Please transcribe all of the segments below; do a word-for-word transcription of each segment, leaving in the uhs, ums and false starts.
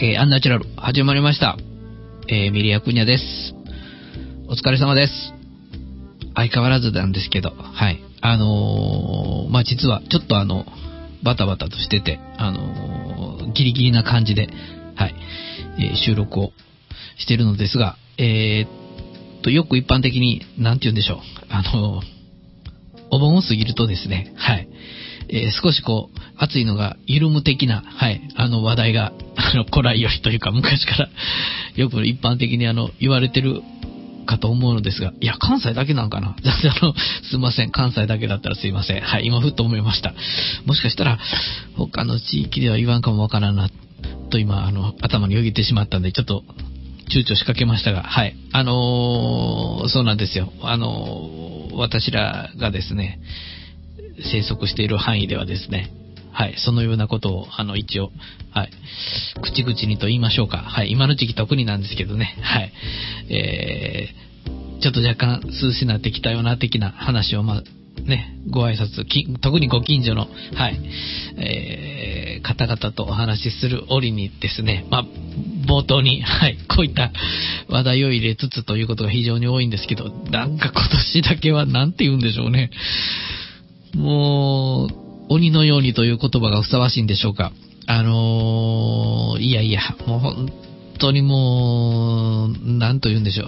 えー、アンナチュラル始まりました。えー、ミリアクニャです。お疲れ様です。相変わらずなんですけど、はい。あのー、まあ、実はちょっとあの、バタバタとしてて、あのー、ギリギリな感じで、はい、えー、収録をしているのですが、えー、と、よく一般的に、なんて言うんでしょう、あのー、お盆を過ぎるとですね、はい、えー、少しこう、暑いのが緩む的な、はい、あの話題が、あの、古来よりというか昔からよく一般的にあの、言われてるかと思うのですが、いや、関西だけなんかなあの、すいません。関西だけだったらすいません。はい、今ふっと思いました。もしかしたら、他の地域では言わんかもわからんな、と今、あの、頭によぎってしまったんで、ちょっと、躊躇しかけましたが、はい。あのー、そうなんですよ。あのー、私らがですね、生息している範囲ではですね、はい、そのようなことを、あの、一応、はい、口々にと言いましょうか。はい、今の時期特になんですけどね、はい、えー、ちょっと若干涼しなってきたような的な話を、まあ、ね、ご挨拶、特にご近所の、はい、えー、方々とお話しする折にですね、まあ、冒頭に、はい、こういった話題を入れつつということが非常に多いんですけど、なんか今年だけはなんて言うんでしょうね。もう、鬼のようにという言葉がふさわしいんでしょうか。あのー、いやいや、もう本当にもう、なんと言うんでしょ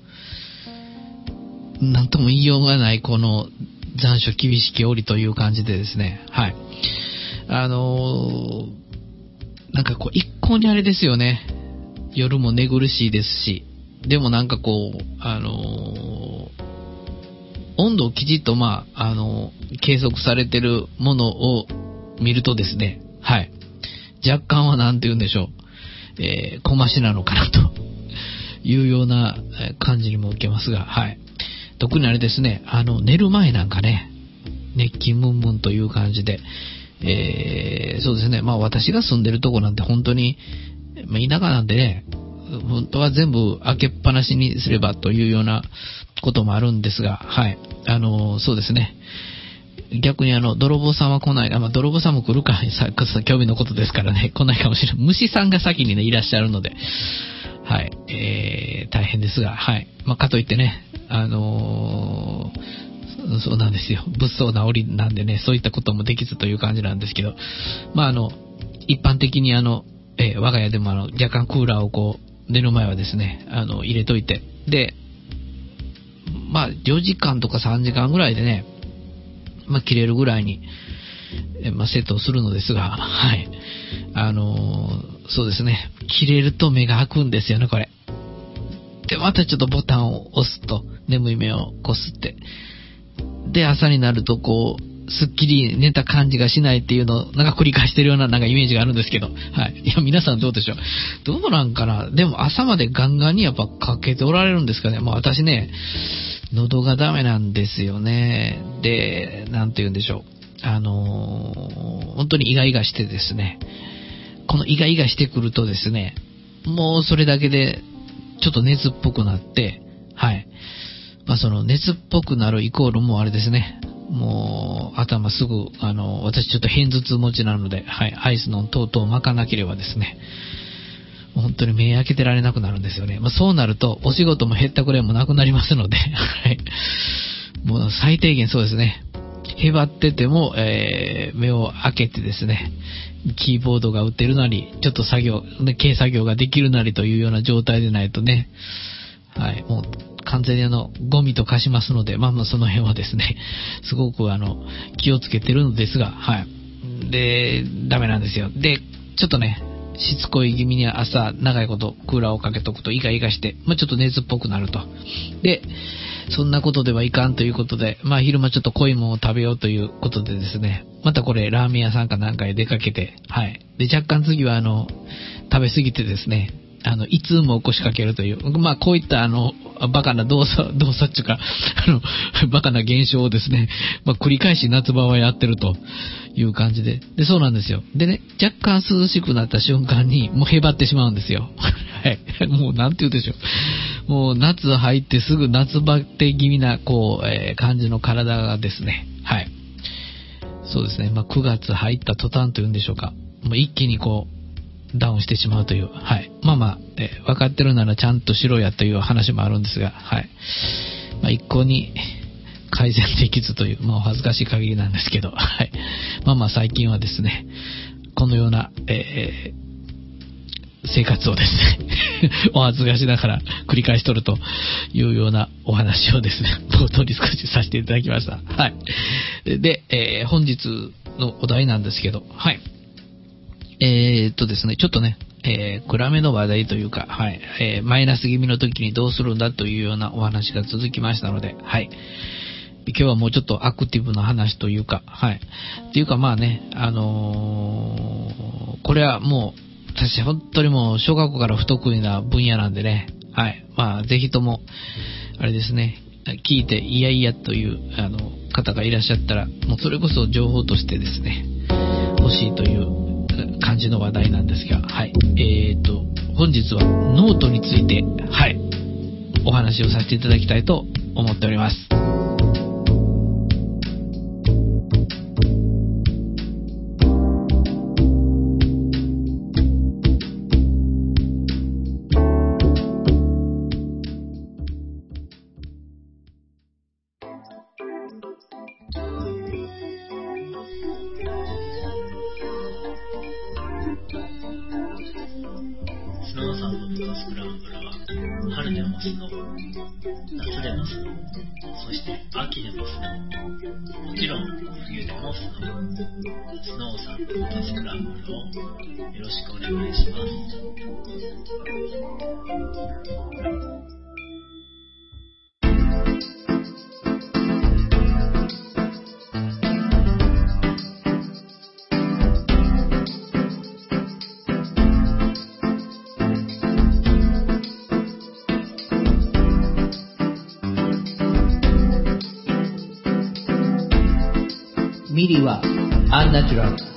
う。なんとも言いようがない、この残暑厳しき折という感じでですね、はい。あのー、なんかこう、一向にあれですよね。夜も寝苦しいですし、でもなんかこう、あのー、温度をきちっと、まあ、あの、計測されてるものを見るとですね、はい。若干はなんて言うんでしょう、えー、小増しなのかなというような感じにも受けますが、はい。特にあれですね、あの、寝る前なんかね、熱気ムンムンという感じで、えー、そうですね、まあ私が住んでるとこなんて本当に、まあ、田舎なんでね、本当は全部開けっぱなしにすればというようなこともあるんですが、はい。あの、そうですね。逆にあの、泥棒さんは来ない。まあ、泥棒さんも来るか、さ、興味のことですからね、来ないかもしれない。虫さんが先にね、いらっしゃるので、はい。えー、大変ですが、はい。まあ、かといってね、あのー、そうなんですよ。物騒な折なんでね、そういったこともできずという感じなんですけど、まあ、あの、一般的にあの、えー、我が家でもあの、若干クーラーをこう、寝る前はですね、あの、入れといて、で、まあ、よじかんとかさんじかんぐらいでね、まあ、切れるぐらいに、えまあ、セットをするのですが、はい。あのー、そうですね、切れると目が開くんですよね、これ。で、またちょっとボタンを押すと、眠い目をこすって。で、朝になるとこう、すっきり寝た感じがしないっていうのをなんか繰り返してるようななんかイメージがあるんですけど、はい。いや、皆さんどうでしょう。どうなんかな。でも朝までガンガンにやっぱかけておられるんですかね。まあ私ね、喉がダメなんですよね。で、なんて言うんでしょう。あのー、本当にイガイガしてですね、このイガイガしてくるとですね、もうそれだけでちょっと熱っぽくなって、はい。まあその熱っぽくなるイコールもうあれですね。もう、頭すぐ、あの、私ちょっと偏頭痛持ちなので、はい、アイスの等々巻かなければですね、本当に目開けてられなくなるんですよね。まあ、そうなると、お仕事も減ったくらいもなくなりますので、はい。もう最低限そうですね、へばってても、えー、目を開けてですね、キーボードが打てるなり、ちょっと作業、ね、軽作業ができるなりというような状態でないとね、はい、もう、完全にあの、ゴミと化しますので、まあまあその辺はですね、すごくあの、気をつけてるのですが、はい。で、ダメなんですよ。で、ちょっとね、しつこい気味に朝、長いことクーラーをかけとくとイガイガして、まあちょっと熱っぽくなると。で、そんなことではいかんということで、まあ昼間ちょっと濃いものを食べようということでですね、またこれラーメン屋さんかなんかへ出かけて、はい。で、若干次はあの、食べ過ぎてですね、あの、胃痛も起こしかけるという、まあ、こういったあの、バカな動作、動作っていうか、あの、バカな現象をですね、まあ、繰り返し夏場はやってるという感じで。で、そうなんですよ。でね、若干涼しくなった瞬間に、もうへばってしまうんですよ。はい。もう、なんて言うでしょう。もう、夏入ってすぐ夏バテ気味な、こう、えー、感じの体がですね、はい。そうですね、まあ、くがつ入った途端というんでしょうか。もう一気にこう、 ダウンしてしまうという、はい。まあまあ、えー、分かってるならちゃんとしろやという話もあるんですが、はい。まあ、一向に改善できずという、まあ、お恥ずかしい限りなんですけど、はい。まあまあ、最近はですね、このような、えー、生活をですね、お恥ずかしながら繰り返しとるというようなお話をですね、冒頭に少しさせていただきました。はい。で、えー、本日のお題なんですけど、はい。えー、っとですね、ちょっとね、えー、暗めの話題というか、はい、えー、マイナス気味の時にどうするんだというようなお話が続きましたので、はい。今日はもうちょっとアクティブな話というか、はい。っていうかまあね、あのー、これはもう、私本当にもう小学校から不得意な分野なんでね、はい。まあ、ぜひとも、あれですね、聞いていやいやという、あの、方がいらっしゃったら、もうそれこそ情報としてですね、欲しいという感じの話題なんですが、はい。えーと、本日はノートについて、はい、お話をさせていただきたいと思っております。 スノーサンドとスクランブルは春でもスノー、夏でもスノー、そして秋でもスノー、もちろん冬でもスノー。スノーサンドとスクランブルをよろしくお願いします。 ミリはアンナチュラル。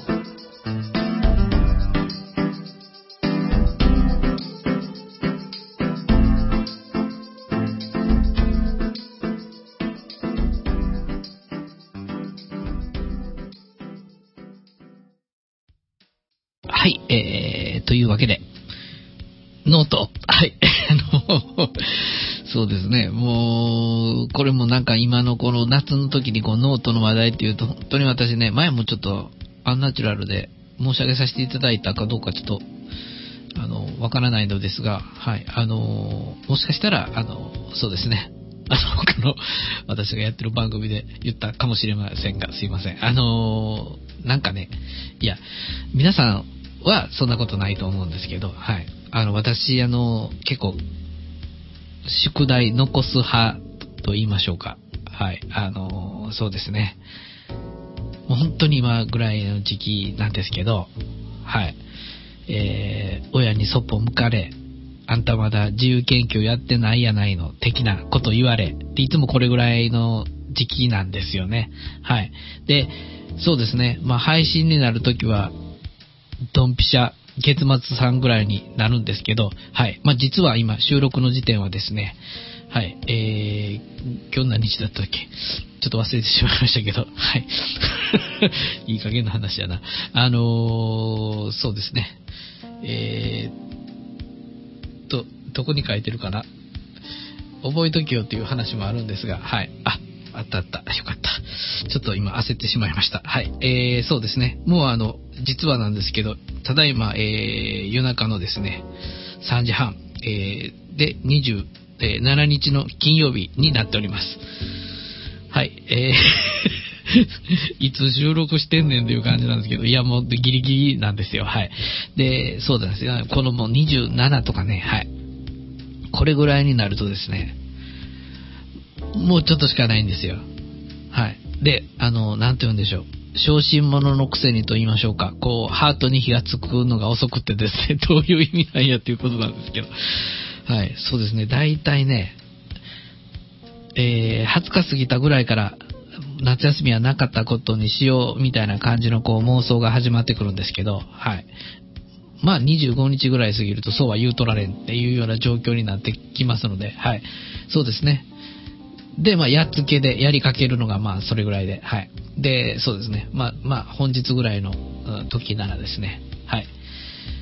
はい、えー、というわけで、ノート。はい。あの、そうですね。もう、これもなんか今のこの夏の時にこうノートの話題っていうと、本当に私ね、前もちょっとアンナチュラルで申し上げさせていただいたかどうかちょっと、あの、わからないのですが、はい。あの、もしかしたら、あの、そうですね。あの、他の私がやってる番組で言ったかもしれませんが、すいません。あの、なんかね、いや、皆さんはそんなことないと思うんですけど、はい。あの、私、あの、結構、宿題残す派と言いましょうか。はい。あの、そうですね。もう本当に今ぐらいの時期なんですけど、はい。えー、親にそっぽ向かれ、あんたまだ自由研究やってないやないの、的なこと言われ、でいつもこれぐらいの時期なんですよね。はい。で、そうですね。まあ、配信になるときは、ドンピシャ、月末さんぐらいになるんですけど、はい。まあ、実は今、収録の時点はですね、はい。えー、今日何日だったっけ？ちょっと忘れてしまいましたけど、はい。いい加減な話やな。あのー、そうですね。えーと、どこに書いてるかな？覚えときよっていう話もあるんですが、はい。あ、あったあった。よかった。ちょっと今焦ってしまいました。はい。えー、そうですね。もうあの、実はなんですけど、ただいま、えー、夜中のですね、さんじはん、えー、で、にじゅうしちにちの金曜日になっております。はい。えー、いつ収録してんねんという感じなんですけど、いやもうギリギリなんですよ。はい。で、そうなんですよ。このもうにじゅうななとかね、はい。これぐらいになるとですね、もうちょっとしかないんですよ。はい。で、あの、なんて言うんでしょう。小心者のくせにと言いましょうか。こう、ハートに火がつくのが遅くてですね、どういう意味なんやっていうことなんですけど。はい。そうですね。大体ね、えー、はつか過ぎたぐらいから夏休みはなかったことにしようみたいな感じのこう妄想が始まってくるんですけど、はい。まあにじゅうごにちぐらい過ぎるとそうは言うとられんっていうような状況になってきますので、はい。そうですね。で、まあ、やっつけでやりかけるのが、まあ、それぐらいで、はい。で、そうですね。まあ、まあ、本日ぐらいの時ならですね、はい。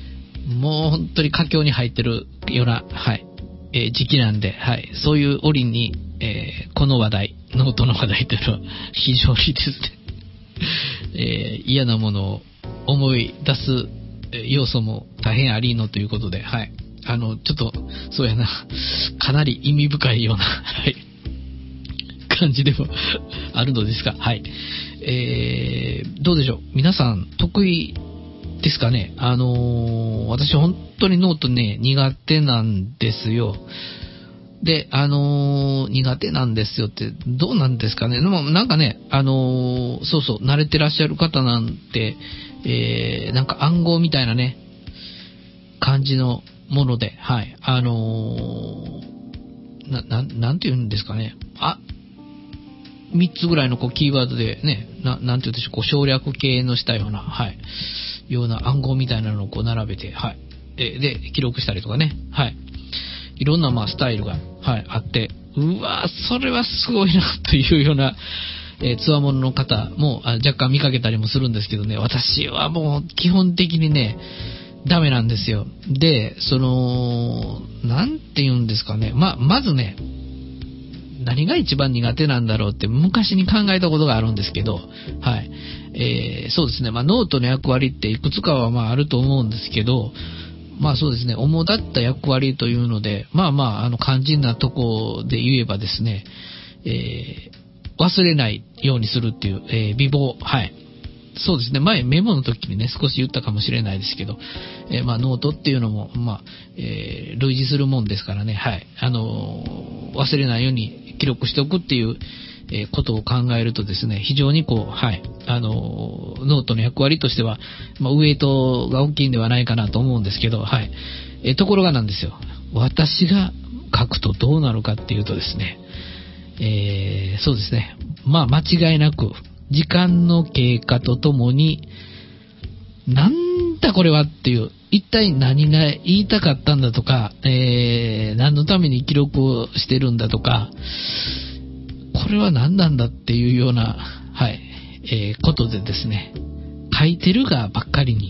もう本当に佳境に入ってるような、はい、えー、時期なんで、はい、そういう折に、えー、この話題、ノートの話題というのは非常にですね、えー、嫌なものを思い出す要素も大変ありのということで、はい、あの、ちょっと、そうやな、かなり意味深いような、はい、感じでもあるのですが、はい、えー、どうでしょう、皆さん得意ですかね。あのー、私本当にノートね、苦手なんですよ。で、あのー、苦手なんですよって、どうなんですかね。でもなんかね、あのー、そうそう、慣れてらっしゃる方なんて、えー、なんか暗号みたいなね、感じのもので、はい、あのー、な、な、なんて言うんですかね。あ、みっつぐらいのこうキーワードでね、な、なんて言うんでしょう、こう省略形のしたような、はい、ような暗号みたいなのをこう並べて、はい、で、で記録したりとかね、はい、いろんなまあスタイルが、はい、あって、うわー、それはすごいなというような、えー、つわものの方もあ若干見かけたりもするんですけどね、私はもう基本的にね、ダメなんですよ。で、その、なんて言うんですかね、ま、まずね、何が一番苦手なんだろうって昔に考えたことがあるんですけど、はい。えー、そうですね、まあノートの役割っていくつかはまああると思うんですけど、まあそうですね、主だった役割というので、まあまあ、あの肝心なとこで言えばですね、えー、忘れないようにするっていう、えー、美貌、はい。そうですね、前メモの時にね、少し言ったかもしれないですけど、えー、まあノートっていうのも、まあ、えー、類似するもんですからね、はい。あのー、忘れないように記録しておくっていう、えー、ことを考えるとですね、非常にこう、はい、あのー、ノートの役割としては、まあ、ウエイトが大きいんではないかなと思うんですけど、はい。えー、ところがなんですよ。私が書くとどうなるかっていうとですね、えー、そうですね、まあ間違いなく、時間の経過とともに、なんだこれはっていう、一体何が言いたかったんだとか、えー、何のために記録をしてるんだとか、これは何なんだっていうような、はい、えー、ことでですね、書いてるがばっかりに、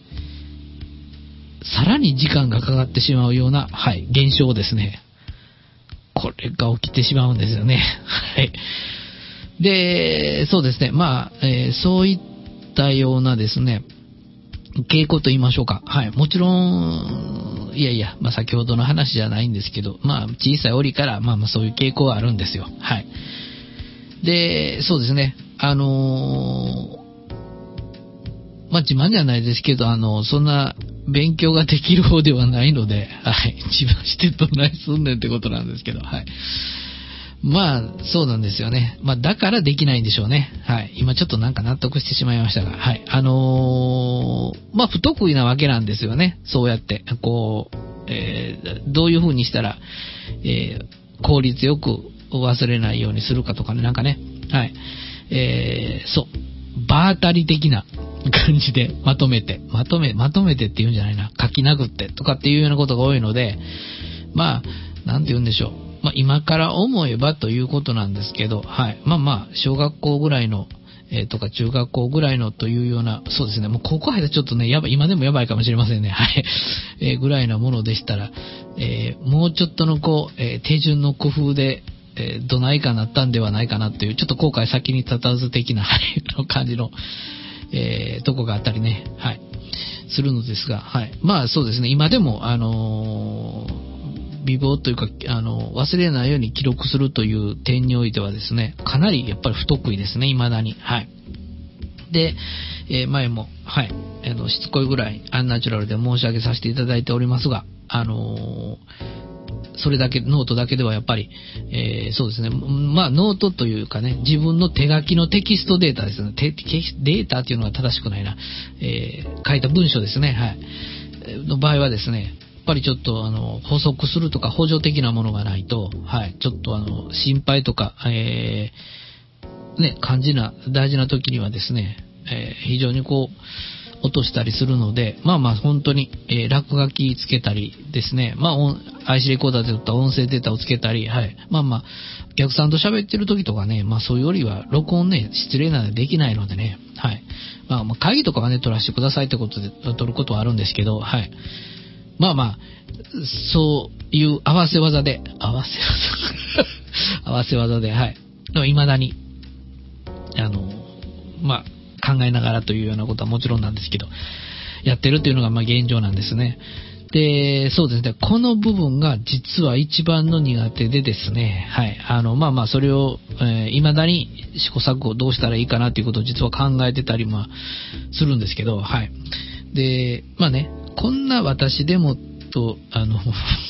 さらに時間がかかってしまうような、はい、現象ですね。これが起きてしまうんですよね。はい。で、そうですね。まあ、えー、そういったようなですね、傾向と言いましょうか。はい。もちろん、いやいや、まあ先ほどの話じゃないんですけど、まあ小さい折から、まあまあそういう傾向があるんですよ。はい。で、そうですね。あのー、まあ自慢じゃないですけど、あの、そんな勉強ができる方ではないので、はい。自慢してどないすんねんってことなんですけど、はい。まあ、そうなんですよね。まあ、だからできないんでしょうね。はい。今ちょっとなんか納得してしまいましたが、はい。あのー、まあ、不得意なわけなんですよね。そうやって、こう、えー、どういう風にしたら、えー、効率よく忘れないようにするかとかね、なんかね。はい。えー、そう。場当たり的な感じでまとめて、まとめ、まとめてっていうんじゃないな。書き殴ってとかっていうようなことが多いので、まあ、なんて言うんでしょう。まあ、今から思えばということなんですけど、はい。まあまあ、小学校ぐらいの、えー、とか中学校ぐらいのというような、そうですね。もう高校入ったらちょっとね、やばい、今でもやばいかもしれませんね。はい。えー、ぐらいなものでしたら、えー、もうちょっとのこう、えー、手順の工夫で、えー、どないかなったんではないかなという、ちょっと後悔先に立たず的な、はい、感じの、えー、とこがあったりね、はい、するのですが、はい。まあそうですね。今でも、あのー、美貌というか、あの、忘れないように記録するという点においてはですね、かなりやっぱり不得意ですね、未だに。はい。で、えー、前も、はい、あの、しつこいぐらいアンナチュラルで申し上げさせていただいておりますが、あのー、それだけ、ノートだけではやっぱり、えー、そうですね、まあ、ノートというかね、自分の手書きのテキストデータですね、テデータっていうのが正しくないな、えー、書いた文章ですね、はい。の場合はですね、やっぱりちょっとあの補足するとか補助的なものがないと、はい、ちょっとあの心配とか、えー、ね、肝心な大事な時にはですね、えー、非常にこう落としたりするので、まあまあ本当に、えー、落書きつけたりですね、まあ アイシー レコーダーで撮った音声データをつけたり、はい。まあまあ、お客さんと喋ってる時とかね、まあそういうよりは録音ね、失礼なのでできないのでね、はい。まあまあ会議とかはね、撮らせてくださいってことで撮ることはあるんですけど、はい。まあまあ、そういう合わせ技で、合わせ技合わせ技で、はい。未だに、あの、まあ、考えながらというようなことはもちろんなんですけど、やってるというのがまあ現状なんですね。で、そうですね。この部分が実は一番の苦手でですね、はい。あの、まあまあ、それを、えー、未だに試行錯誤どうしたらいいかなということを実は考えてたり、まあ、するんですけど、はい。で、まあね、こんな私でもと、あの、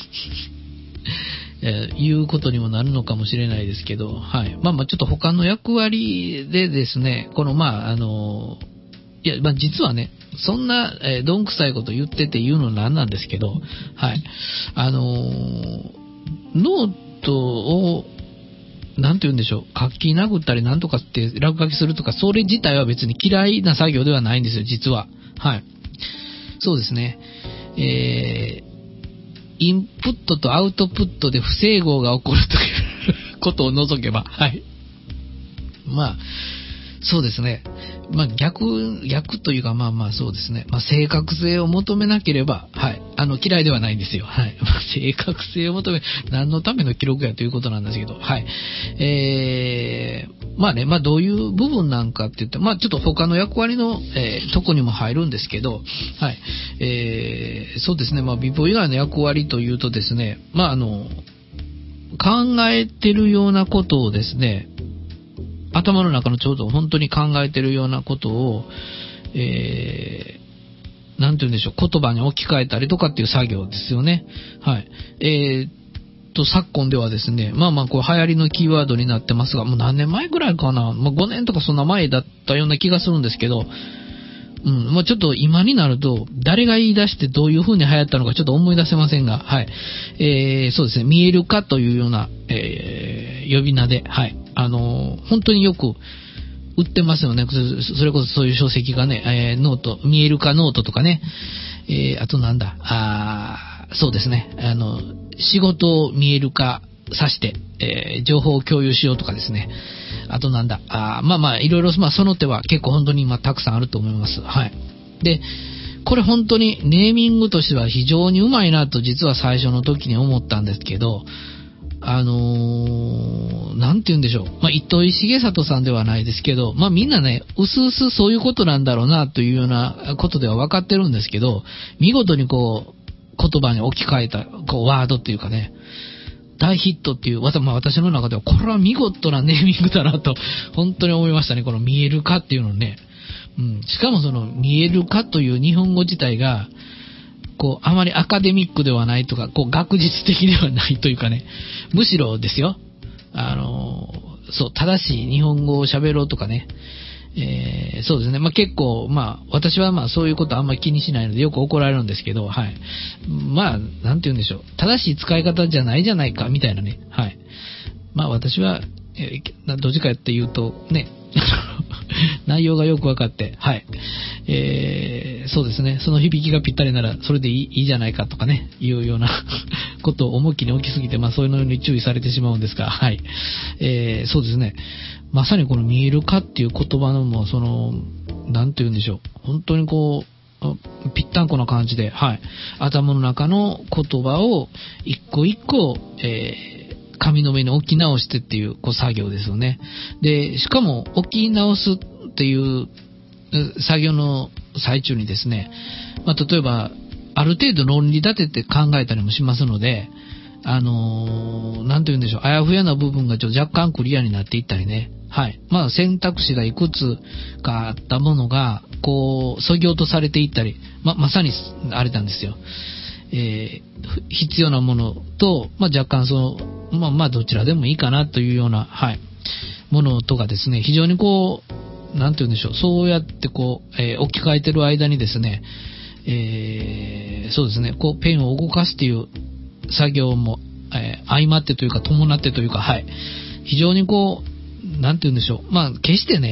えー、いうことにもなるのかもしれないですけど、はい。まあまあ、ちょっと他の役割でですね、この、まあ、あの、いや、まあ実はね、そんな、えー、どんくさいこと言ってて言うのなんなんですけど、はい。あのー、ノートを、なんて言うんでしょう、書き殴ったりなんとかって落書きするとか、それ自体は別に嫌いな作業ではないんですよ、実は。はい。そうですね。えー、インプットとアウトプットで不整合が起こるということを除けば、はい。まあ、そうですね。まあ逆、逆というかまあまあそうですね。まあ正確性を求めなければ、はい。あの嫌いではないんですよ。はい。正確性を求め、何のための記録やということなんですけど、はい。えー、まあね、まあどういう部分なんかって言って、まあちょっと他の役割の、えー、とこにも入るんですけど、はい。えー、そうですね。まあ美貌以外の役割というとですね、まああの、考えてるようなことをですね、頭の中のちょうど本当に考えてるようなことを、えー、なんて言うんでしょう、言葉に置き換えたりとかっていう作業ですよね。はい。えー、と、昨今ではですね、まあまあ、こう、流行りのキーワードになってますが、もう何年前ぐらいかな、まあごねんとかそんな前だったような気がするんですけど、うん、まあちょっと今になると、誰が言い出してどういう風に流行ったのかちょっと思い出せませんが、はい。えー、そうですね、見える化というような、えー、呼び名で、はい。あのー、本当によく売ってますよね。それこそそういう書籍がね、えー、ノート、見える化ノートとかね、えー、あとなんだ、あそうですね、あの、仕事を見える化さして、えー、情報を共有しようとかですね。あとなんだ、あまあまあ、いろいろ、まあその手は結構本当に今たくさんあると思います。はい。で、これ本当にネーミングとしては非常にうまいなと実は最初の時に思ったんですけど、あのー、なんて言うんでしょう。まあ、糸井重里さんではないですけど、まあ、みんなね、うすうすそういうことなんだろうなというようなことでは分かってるんですけど、見事にこう、言葉に置き換えた、こう、ワードっていうかね、大ヒットっていう、まあ、私の中では、これは見事なネーミングだなと、本当に思いましたね。この見える化っていうのね。うん。しかもその、見える化という日本語自体が、こう、あまりアカデミックではないとか、こう、学術的ではないというかね、むしろですよ、あの、そう、正しい日本語を喋ろうとかね、えー、そうですね、まあ、結構、まあ、私はまあ、そういうことあんまり気にしないので、よく怒られるんですけど、はい。まあ、なんて言うんでしょう、正しい使い方じゃないじゃないか、みたいなね、はい。まあ、私は、えー、どっちかっていうと、ね、内容がよく分かって、はい。えー、そうですね。その響きがぴったりなら、それでいい、いいじゃないかとかね、いうようなことを思いっきり起きすぎて、まあそういうのに注意されてしまうんですが、はい。えー、そうですね。まさにこの見える化っていう言葉のも、その、なんて言うんでしょう。本当にこう、ぴったんこな感じで、はい。頭の中の言葉を一個一個、えー、紙の上に置き直してっていう、こう作業ですよね。で、しかも置き直すっていう作業の最中にですね、まあ、例えば、ある程度論理立てて考えたりもしますので、あのー、なんて言うんでしょう、あやふやな部分がちょっと若干クリアになっていったりね、はい。まあ、選択肢がいくつかあったものが、こう、削ぎ落とされていったり、ま、まさに、あれなんですよ。えー、必要なものと、まあ、若干その、まあ、まあ、どちらでもいいかなというような、はい、ものとかですね、非常にこう、なんて言うんでしょう、そうやってこう、えー、置き換えてる間にですね、えー、そうですね、こう、ペンを動かすっていう作業も、えー、相まってというか、伴ってというか、はい、非常にこう、なんて言うんでしょう、まあ、決してね、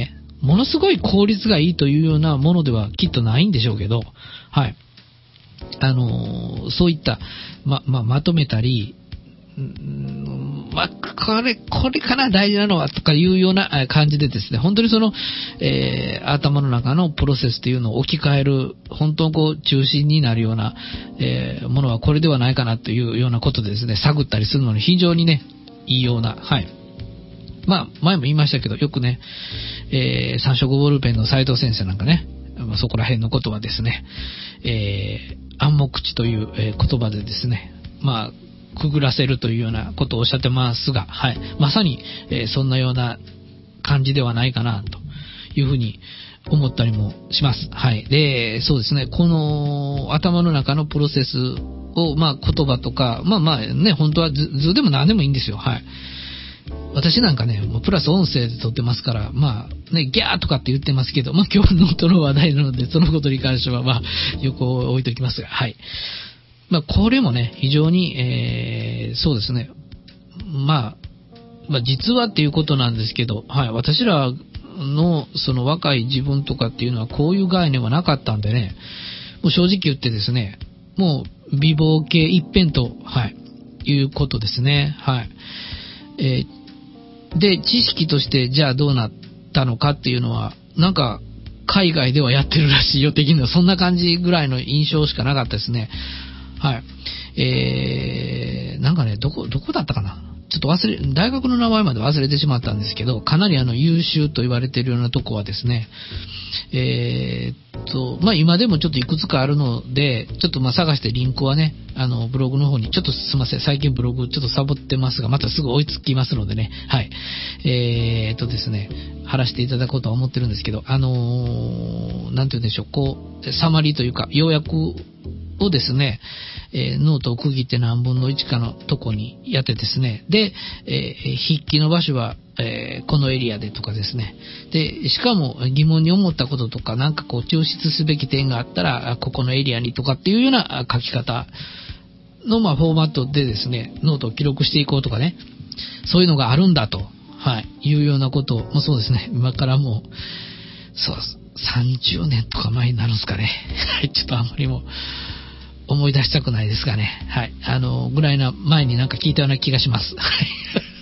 ものすごい効率がいいというようなものではきっとないんでしょうけど、はい。あのー、そういった、ま、ま、まとめたり、うーんま、これ、これかな大事なのはとかいうような感じでですね、本当にその、えー、頭の中のプロセスというのを置き換える、本当にこう中心になるような、えー、ものはこれではないかなというようなことでですね、探ったりするのに非常にね、いいような、はい。まあ、前も言いましたけど、よくね、えー、三色ボールペンの斉藤先生なんかね、まあ、そこら辺の言葉ですね、えー、暗黙知という、えー、言葉でですね、まあ、くぐらせるというようなことをおっしゃってますが、はい。まさに、えー、そんなような感じではないかな、というふうに思ったりもします。はい。で、そうですね、この頭の中のプロセスを、まあ、言葉とか、まあまあね、本当は図、図でも何でもいいんですよ。はい。私なんかね、もうプラス音声で撮ってますから、まあ、ね、ギャーとかって言ってますけど、まあ今日のノートの話題なので、そのことに関しては、まあ、横を置いときますが、はい。まあ、これもね、非常に、えー、そうですね、まあ、まあ、実はっていうことなんですけど、はい、私らの、その若い自分とかっていうのは、こういう概念はなかったんでね、もう正直言ってですね、もう、美貌系一辺と、はい、いうことですね、はい。えーで、知識としてじゃあどうなったのかっていうのは、なんか海外ではやってるらしいよ的な、そんな感じぐらいの印象しかなかったですね。はい。えー、なんかね、どこ、どこだったかな。ちょっと忘れ、大学の名前まで忘れてしまったんですけど、かなりあの優秀と言われているようなとこはですね、えー、っと、まあ、今でもちょっといくつかあるので、ちょっとまあ探してリンクはね、あの、ブログの方に、ちょっとすいません、最近ブログちょっとサボってますが、またすぐ追いつきますのでね、はい。えー、っとですね、貼らせていただこうとは思ってるんですけど、あのー、なんて言うんでしょう、こう、サマリーというか、要約をですね、えー、ノートを区切って何分のいちかのとこにやってですね、で、えー、筆記の場所は、えー、このエリアでとかですね、で、しかも疑問に思ったこととか、なんかこう抽出すべき点があったら、ここのエリアにとかっていうような書き方の、まあ、フォーマットでですね、ノートを記録していこうとかね、そういうのがあるんだと、はい、いうようなこともそうですね、今からもう、そう、さんじゅうねんとか前になるんですかね。はい、ちょっとあんまりもう、思い出したくないですがね。はい。あの、ぐらいな前になんか聞いたような気がします。はい。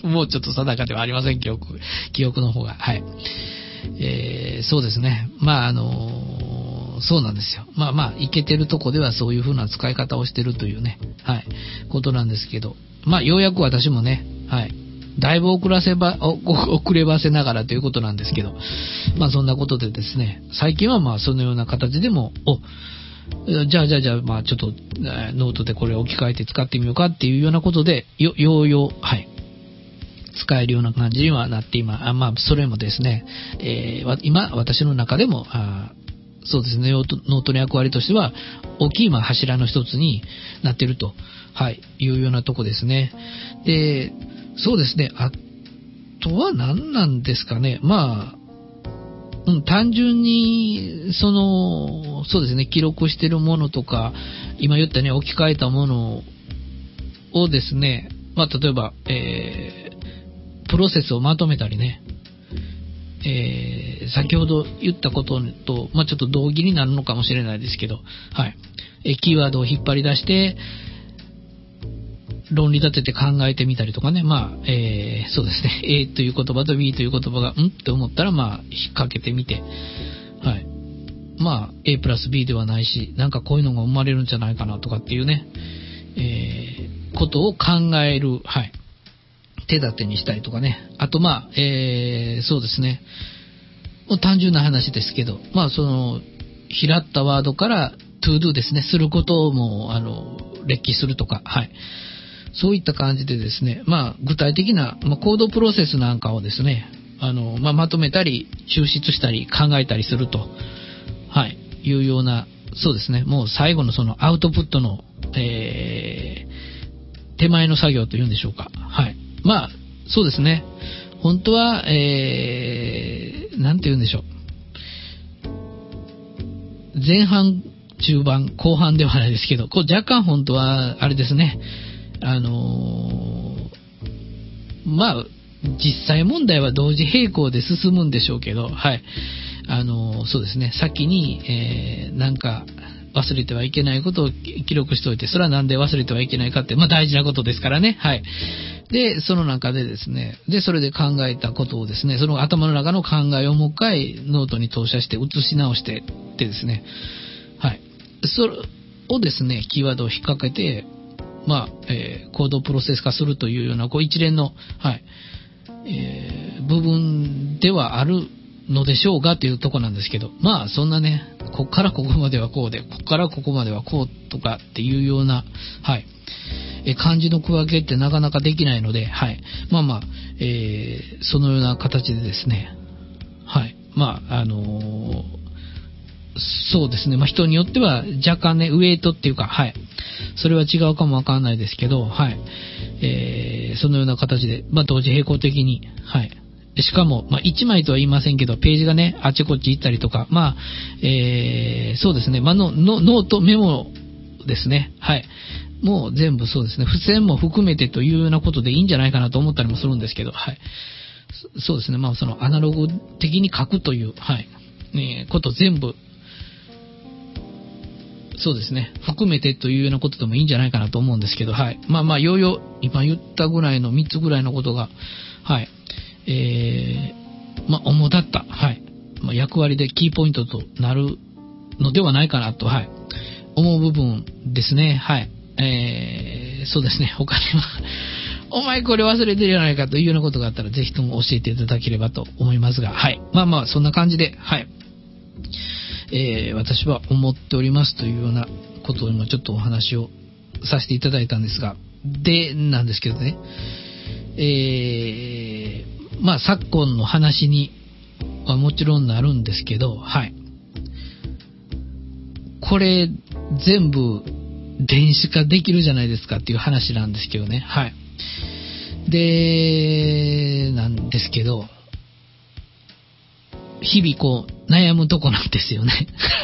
もうちょっと定かではありません、記憶、記憶の方が。はい。えー、そうですね。まあ、あのー、そうなんですよ。まあまあ、いけてるとこではそういう風な使い方をしてるというね、はい、ことなんですけど。まあ、ようやく私もね、はい。だいぶ遅らせば、遅ればせながらということなんですけど、まあそんなことでですね、最近はまあそのような形でも、お、じゃあじゃあじゃあ、まあちょっと、ノートでこれを置き換えて使ってみようかっていうようなことで、よ、ようよう、はい、使えるような感じにはなって今、あまあそれもですね、えー、今、私の中でも、あそうですね、ノート、ノートの役割としては、大きいまあ柱の一つになっていると、はい、いうようなとこですね。で、そうですね、あとは何なんですかね、まあ、うん、単純に、その、そうですね、記録してるものとか、今言ったね、置き換えたものをですね、まあ、例えば、えー、プロセスをまとめたりね、えー、先ほど言ったことと、まあ、ちょっと同義になるのかもしれないですけど、はい。えキーワードを引っ張り出して、論理立てて考えてみたりとかね、まあ、えー、そうですね、A という言葉と B という言葉が、んって思ったら、まあ、引っ掛けてみて、はい。まあ、A プラス B ではないし、なんかこういうのが生まれるんじゃないかなとかっていうね、えー、ことを考える、はい。手立てにしたりとかね。あと、まあ、えー、そうですね。もう単純な話ですけど、まあ、その、拾ったワードから、to do ですね、することをもう、あの、列記するとか、はい。そういった感じでですね、まあ、具体的な、まあ、行動プロセスなんかをですね、あの、まあ、まとめたり、抽出したり、考えたりすると、はい、いうような、そうですね、もう最後のそのアウトプットの、えー、手前の作業というんでしょうか。はい。まあ、そうですね、本当は、えー、なんて言うんでしょう。前半、中盤、後半ではないですけど、こう若干本当は、あれですね、あのー、まあ、 実際問題は同時並行で進むんでしょうけど、はい。あの、そうですね、先に、えー、なんか、忘れてはいけないことを記録しておいて、それはなんで忘れてはいけないかって、まあ大事なことですからね。はい。で、その中でですね、で、それで考えたことをですね、その頭の中の考えをもう一回ノートに投射して写し直してってですね、はい。それをですね、キーワードを引っ掛けて、まあ、えー、行動プロセス化するというような、こう一連の、はい、えー、部分ではあるのでしょうがというとこなんですけど、まあそんなね、こっからここまではこうで、こっからここまではこうとかっていうような、はい、え漢字の区分けってなかなかできないので、はい、まあまあ、えー、そのような形でですね、はい、まああのー、そうですね、まあ人によっては若干ね、ウエイトっていうか、はい、それは違うかもわかんないですけど、はい、えー、そのような形で、まあ同時並行的に、はい。しかも、まあ、いちまいとは言いませんけど、ページがね、あっちこっち行ったりとか、まあ、えー、そうですね、まあの、の、ノート、メモですね、はい。もう全部そうですね、付箋も含めてというようなことでいいんじゃないかなと思ったりもするんですけど、はい。そうですね、まあ、そのアナログ的に書くという、はい、ね、こと全部、そうですね、含めてというようなことでもいいんじゃないかなと思うんですけど、はい。まあまあ、ようよう、今言ったぐらいのみっつぐらいのことが、はい。えー、まあ、主だった、はい。まあ、役割でキーポイントとなるのではないかなと、はい。思う部分ですね、はい。えー、そうですね、他には、お前これ忘れてるじゃないかというようなことがあったら、ぜひとも教えていただければと思いますが、はい。まあまあ、そんな感じで、はい。えー、私は思っておりますというようなことを今ちょっとお話をさせていただいたんですが、で、なんですけどね、えー、まあ昨今の話にはもちろんなるんですけど、はい。これ全部電子化できるじゃないですかっていう話なんですけどね、はい。で、なんですけど、日々こう悩むとこなんですよね。はい。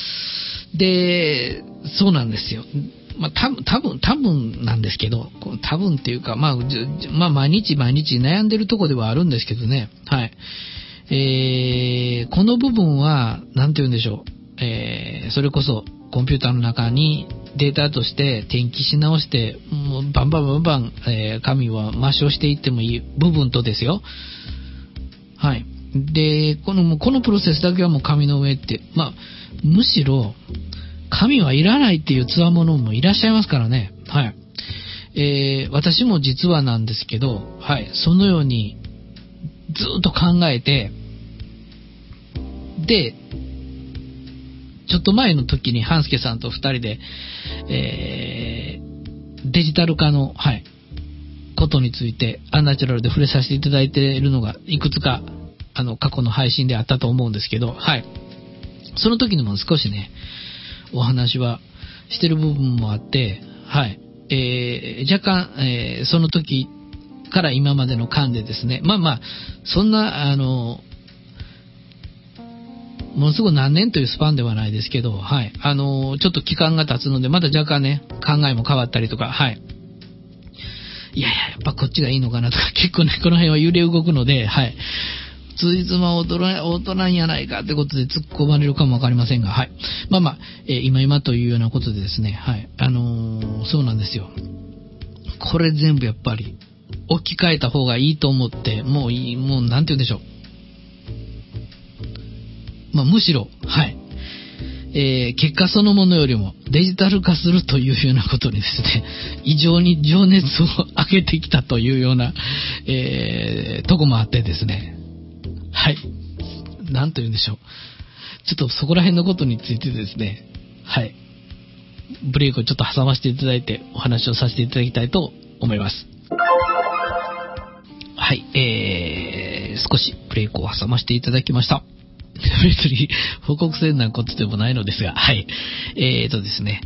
で、そうなんですよ。まあ、多分、多分、多分なんですけど、多分っていうか、まあ、まあ、毎日毎日悩んでるとこではあるんですけどね。はい。えー、この部分は、なんて言うんでしょう。えー、それこそ、コンピューターの中にデータとして転記し直して、もうバンバンバンバン、えー、紙は抹消していってもいい部分とですよ。はい。で、この、このプロセスだけはもう紙の上って、まあ、むしろ、紙はいらないっていう強者もいらっしゃいますからね。はい。えー、私も実はなんですけど、はい。そのように、ずっと考えて、で、ちょっと前の時に半助さんと二人で、えー、デジタル化の、はい、ことについて、アンナチュラルで触れさせていただいているのが、いくつか、あの、過去の配信であったと思うんですけど、はい。その時にも少しね、お話はしてる部分もあって、はい。えー、若干、えー、その時から今までの間でですね、まあまあ、そんな、あの、ものすごい何年というスパンではないですけど、はい。あの、ちょっと期間が経つので、まだ若干ね、考えも変わったりとか、はい。いやいや、やっぱこっちがいいのかなとか、結構ね、この辺は揺れ動くので、はい。ついつま大人、大人やないかってことで突っ込まれるかもわかりませんが、はい。まあまあ、えー、今今というようなことでですね、はい。あのー、そうなんですよ。これ全部やっぱり、置き換えた方がいいと思って、もういい、もうなんて言うんでしょう。まあむしろ、はい。えー、結果そのものよりもデジタル化するというようなことにですね、異常に情熱を上げてきたというような、えー、とこもあってですね、はい。なんと言うんでしょう。ちょっとそこら辺のことについてですね、はい。ブレイクをちょっと挟ませていただいてお話をさせていただきたいと思います。はい。えー、少しブレイクを挟ませていただきました。別に報告せんなことでもないのですが、はい。えーとですね、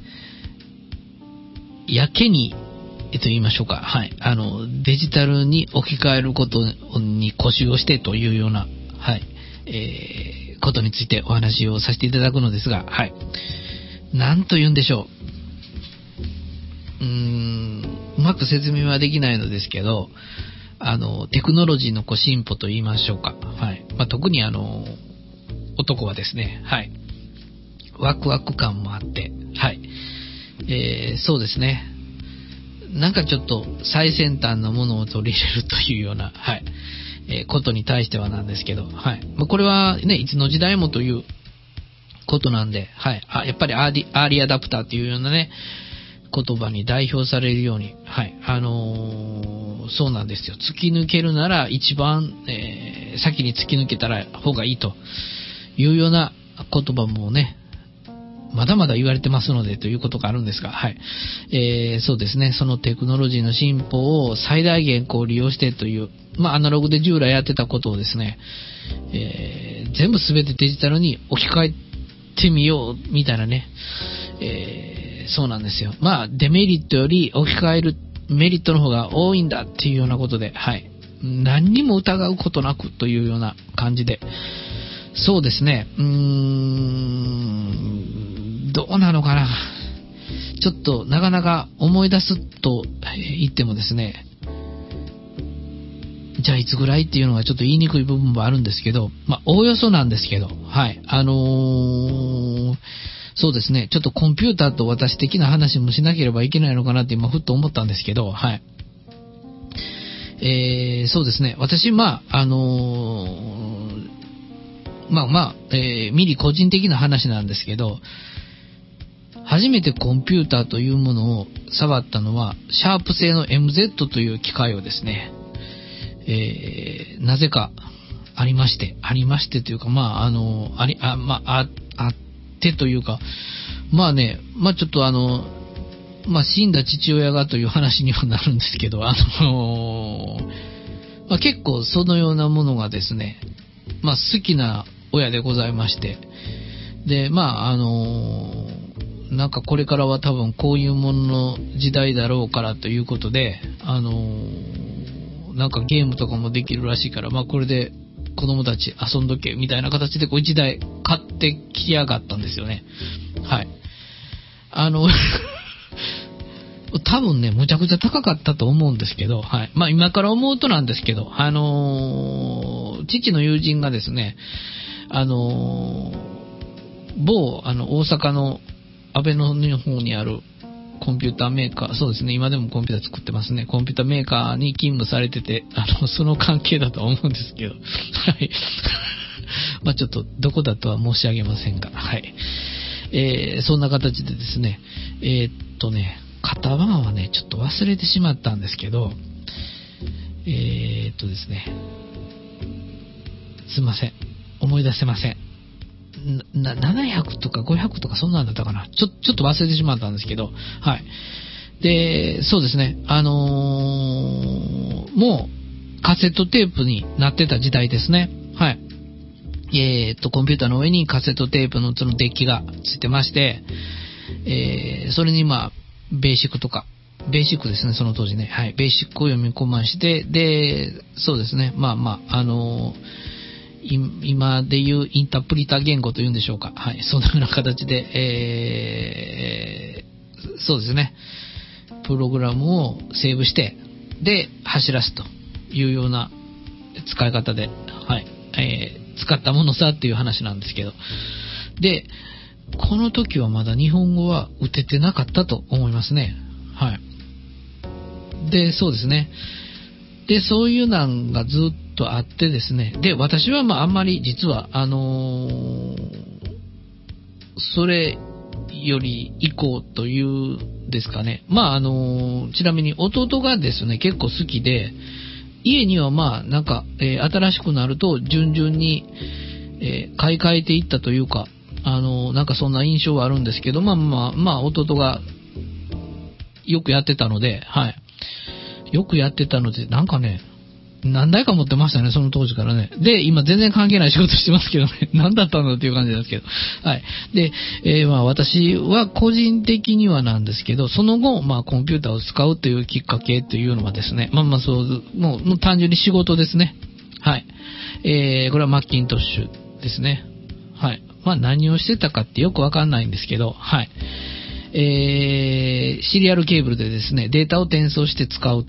やけに、えっと言いましょうか。はい。あの、デジタルに置き換えることに固執をしてというような、はい。えー、ことについてお話をさせていただくのですが、はい。なんと言うんでしょう。うーん、うまく説明はできないのですけど、 あの、テクノロジーのこう進歩と言いましょうか。はい。まあ、特にあの、男はですね、はい。ワクワク感もあって、はい。えー、そうですね。なんかちょっと最先端なものを取り入れるというような、はい。えー、ことに対してはなんですけど、はい。まあ、これはね、いつの時代もということなんで、はい。あ、やっぱりアーリ、アーリーアダプターというようなね、言葉に代表されるように、はい。あのー、そうなんですよ。突き抜けるなら一番、えー、先に突き抜けたら方がいいというような言葉もね、まだまだ言われてますのでということがあるんですが、はい。えー、そうですね。そのテクノロジーの進歩を最大限こう利用してという、まあアナログで従来やってたことをですね、えー、全部すべてデジタルに置き換えてみようみたいなね、えー、そうなんですよ。まあデメリットより置き換えるメリットの方が多いんだっていうようなことで、はい。何にも疑うことなくというような感じで、そうですね、うーん、どうなのかな。ちょっとなかなか思い出すと言ってもですね、じゃあいつぐらいっていうのがちょっと言いにくい部分もあるんですけど、まあおおよそなんですけど、はい。あのー、そうですね、ちょっとコンピューターと私的な話もしなければいけないのかなって今ふっと思ったんですけど、はい。えー、そうですね、私、まあ、あのー、まあまあ、えー、ミリ個人的な話なんですけど、初めてコンピューターというものを触ったのは、シャープ製の エムゼット という機械をですね、えー、なぜかありまして、ありましてというか、まあ、あの、あり、あ、まあ、あ、あってというか、まあね、まあちょっとあの、まあ死んだ父親がという話にはなるんですけど、あの、まあ、結構そのようなものがですね、まあ好きな親でございまして、で、まああの、なんかこれからは多分こういうものの時代だろうからということで、あの、なんかゲームとかもできるらしいから、まあこれで子供たち遊んどけみたいな形でこう一台買ってきやがったんですよね。はい。あの、多分ね、むちゃくちゃ高かったと思うんですけど、はい。まあ今から思うとなんですけど、あのー、父の友人がですね、あのー、某、あの、大阪の安倍の方にあるコンピューターメーカー、そうですね、今でもコンピューター作ってますね、コンピューターメーカーに勤務されてて、あの、その関係だとは思うんですけど、はい。まあちょっと、どこだとは申し上げませんが、はい。えー、そんな形でですね、えー、っとね、型番はね、ちょっと忘れてしまったんですけど、えー、っとですね、すいません。思い出せません。な、ななひゃくとかごひゃくとかそんなんだったかな。ちょ、ちょっと忘れてしまったんですけど、はい。で、そうですね、あのー、もうカセットテープになってた時代ですね。はい。えー、っと、コンピューターの上にカセットテープのそのデッキがついてまして、えー、それにまあ、ベーシックとか、ベーシックですね、その当時ね。はい。ベーシックを読み込まして、で、そうですね。まあまあ、あのー、今でいうインタープリター言語というんでしょうか。はい。そのような形で、えー、そうですね。プログラムをセーブして、で、走らすというような使い方で、はい。えー、使ったものさっていう話なんですけど。で、この時はまだ日本語は打ててなかったと思いますね。はい。で、そうですね。で、そういうのがずっとあってですね。で、私はまああんまり実は、あのー、それより以降というですかね。まああのー、ちなみに弟がですね、結構好きで、家にはまあなんか、えー、新しくなると順々に、えー、買い替えていったというか、あの、なんかそんな印象はあるんですけど、まあまあ、まあ、弟がよくやってたので、はい。よくやってたので、なんかね、何台か持ってましたね、その当時からね。で、今全然関係ない仕事してますけどね、何だったんだっていう感じなんですけど。はい。で、えー、まあ私は個人的にはなんですけど、その後、まあコンピューターを使うというきっかけというのはですね、まあまあそう、もう、もう単純に仕事ですね。はい。えー、これはマッキントッシュですね。はい。まあ何をしてたかってよくわかんないんですけど、はい。えー、シリアルケーブルでですね、データを転送して使うと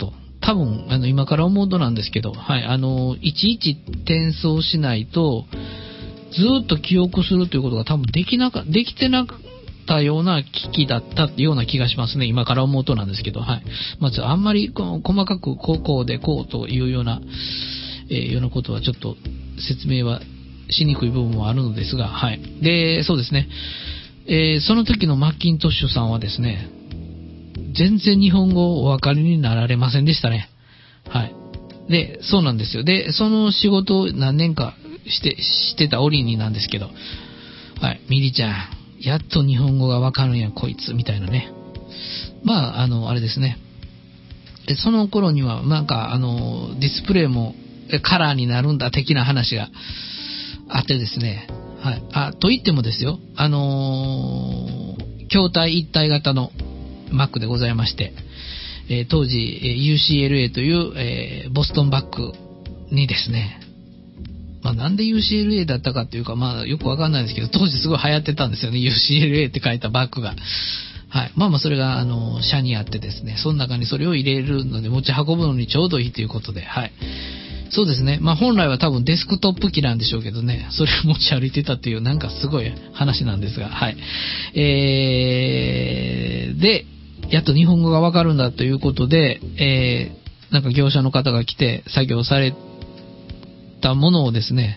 多分、あの、今から思うとなんですけど、はい、あの、いちいち転送しないと、ずーっと記憶するということが多分できなか、できてなかったような機器だったような気がしますね。今から思うとなんですけど、はい。まず、あんまりこの細かくこうこうでこうというような、えー、ようなことはちょっと説明はしにくい部分もあるのですが、はい。で、そうですね。えー、その時のマッキントッシュさんはですね、全然日本語をお分かりになられませんでしたね。はい。で、そうなんですよ。で、その仕事を何年かして、してた折になんですけど、はい。ミリちゃん、やっと日本語が分かるんや、こいつ、みたいなね。まあ、あの、あれですね。で、その頃には、なんか、あの、ディスプレイもカラーになるんだ、的な話があってですね。はい。あ、と言ってもですよ、あのー、筐体一体型のMac でございまして、えー、当時、えー、ユーシーエルエー という、えー、ボストンバッグにですね、まあ、なんで ユーシーエルエー だったかっていうか、まあ、よくわかんないんですけど、当時すごい流行ってたんですよね、ユーシーエルエー って書いたバッグが。はい。まあまあ、それが、あの、車にあってですね、その中にそれを入れるので、持ち運ぶのにちょうどいいということで、はい。そうですね。まあ、本来は多分デスクトップ機なんでしょうけどね、それを持ち歩いてたっていう、なんかすごい話なんですが、はい。えー、で、やっと日本語がわかるんだということで、えー、なんか業者の方が来て作業されたものをですね、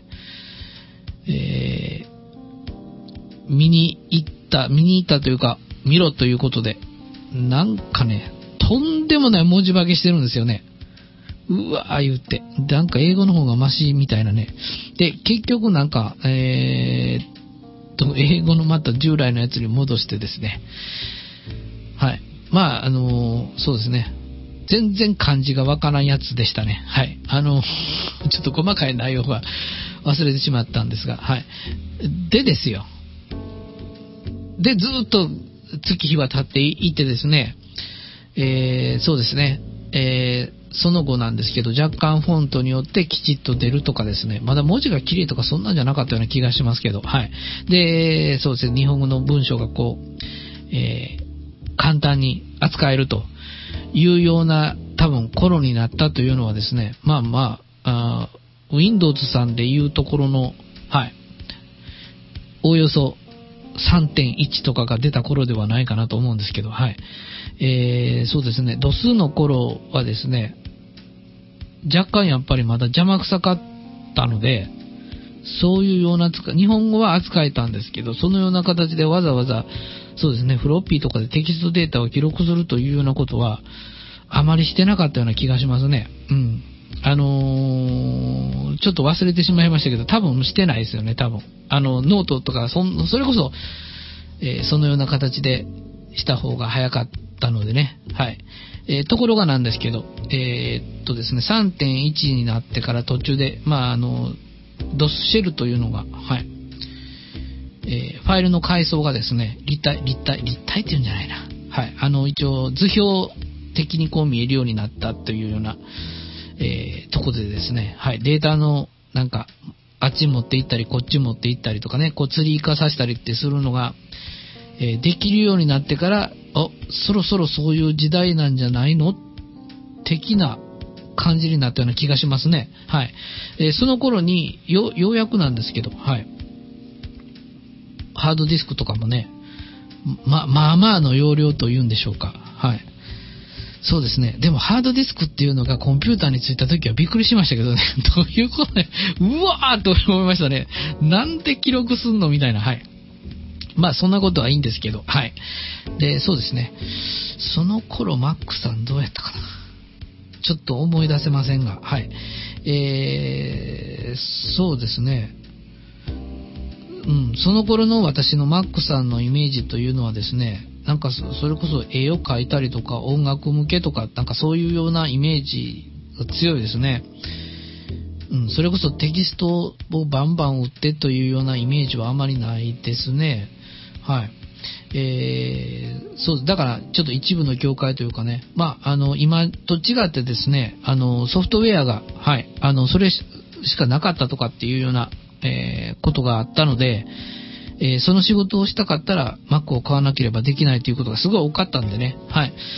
えー、見に行った、見に行ったというか、見ろということで、なんかね、とんでもない文字化けしてるんですよね。うわー言って。なんか英語の方がマシみたいなね。で、結局なんか、えーっと、英語のまた従来のやつに戻してですね。はい。まあ、あのー、そうですね。全然漢字がわからんやつでしたね。はい。あの、ちょっと細かい内容は忘れてしまったんですが、はい。でですよ。で、ずっと月日は経っていってですね、えー、そうですね。えー、その後なんですけど、若干フォントによってきちっと出るとかですね、まだ文字が綺麗とかそんなんじゃなかったような気がしますけど、はい。で、そうですね、日本語の文章がこう、えー、簡単に扱えるというような多分頃になったというのはですね、まあまあ、あ Windows さんでいうところの、はい、おおよそ さんてんいち とかが出た頃ではないかなと思うんですけど、はい。えー、そうですね、ドス の頃はですね、若干やっぱりまだ邪魔くさかったので、そういうような使い、日本語は扱えたんですけど、そのような形でわざわざ、そうですね、フロッピーとかでテキストデータを記録するというようなことは、あまりしてなかったような気がしますね。うん。あのー、ちょっと忘れてしまいましたけど、多分してないですよね、多分。あの、ノートとか、そん、それこそ、えー、そのような形でした方が早かったのでね。はい。えー、ところがなんですけど、えー、っとですね、さんてんいち になってから途中で、まあ、あの、ドス シェルというのが、はい。えー、ファイルの階層がですね、立体、立体、立体っていうんじゃないな。はい。あの、一応、図表的にこう見えるようになったというような、えー、ところでですね、はい。データの、なんか、あっち持って行ったり、こっち持って行ったりとかね、こう、ツリー化させたりってするのが、えー、できるようになってから、あ、そろそろそういう時代なんじゃないの的な感じになったような気がしますね。はい。えー、その頃によ、ようやくなんですけど、はい。ハードディスクとかもね、ま、まあまあの容量というんでしょうか。はい。そうですね。でもハードディスクっていうのがコンピューターについた時はびっくりしましたけどね。どういうことね。うわーと思いましたね。なんで記録すんのみたいな。はい。まあそんなことはいいんですけど。はい。で、そうですね。その頃マックさんどうやったかな。ちょっと思い出せませんが。はい。えー、そうですね。うん。その頃の私のマックさんのイメージというのはですね、なんかそれこそ絵を描いたりとか音楽向けとかなんかそういうようなイメージが強いですね。うん、それこそテキストをバンバン打ってというようなイメージはあまりないですね。はい。えー、そうだからちょっと一部の業界というかね、まああの今と違ってですね、あのソフトウェアがはいあのそれしかなかったとかっていうような、えー、ことがあったので。えー、その仕事をしたかったら Mac を買わなければできないということがすごい多かったんでね。はい。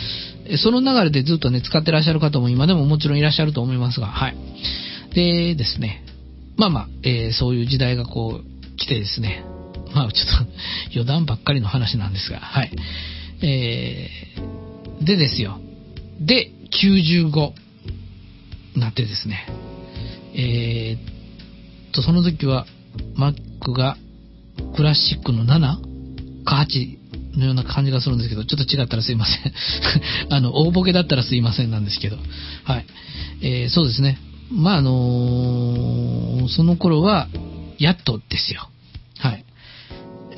その流れでずっとね、使ってらっしゃる方も今でももちろんいらっしゃると思いますが、はい。でですね、まあまあ、えー、そういう時代がこう、来てですね、まあちょっと余談ばっかりの話なんですが、はい。えー、でですよ。で、きゅうじゅうごなってですね、えー、と、その時は Mac がクラシックのななかはちのような感じがするんですけど、ちょっと違ったらすいません。あの、大ボケだったらすいませんなんですけど、はい。えー、そうですね。まあ、あのー、その頃は、やっとですよ。はい。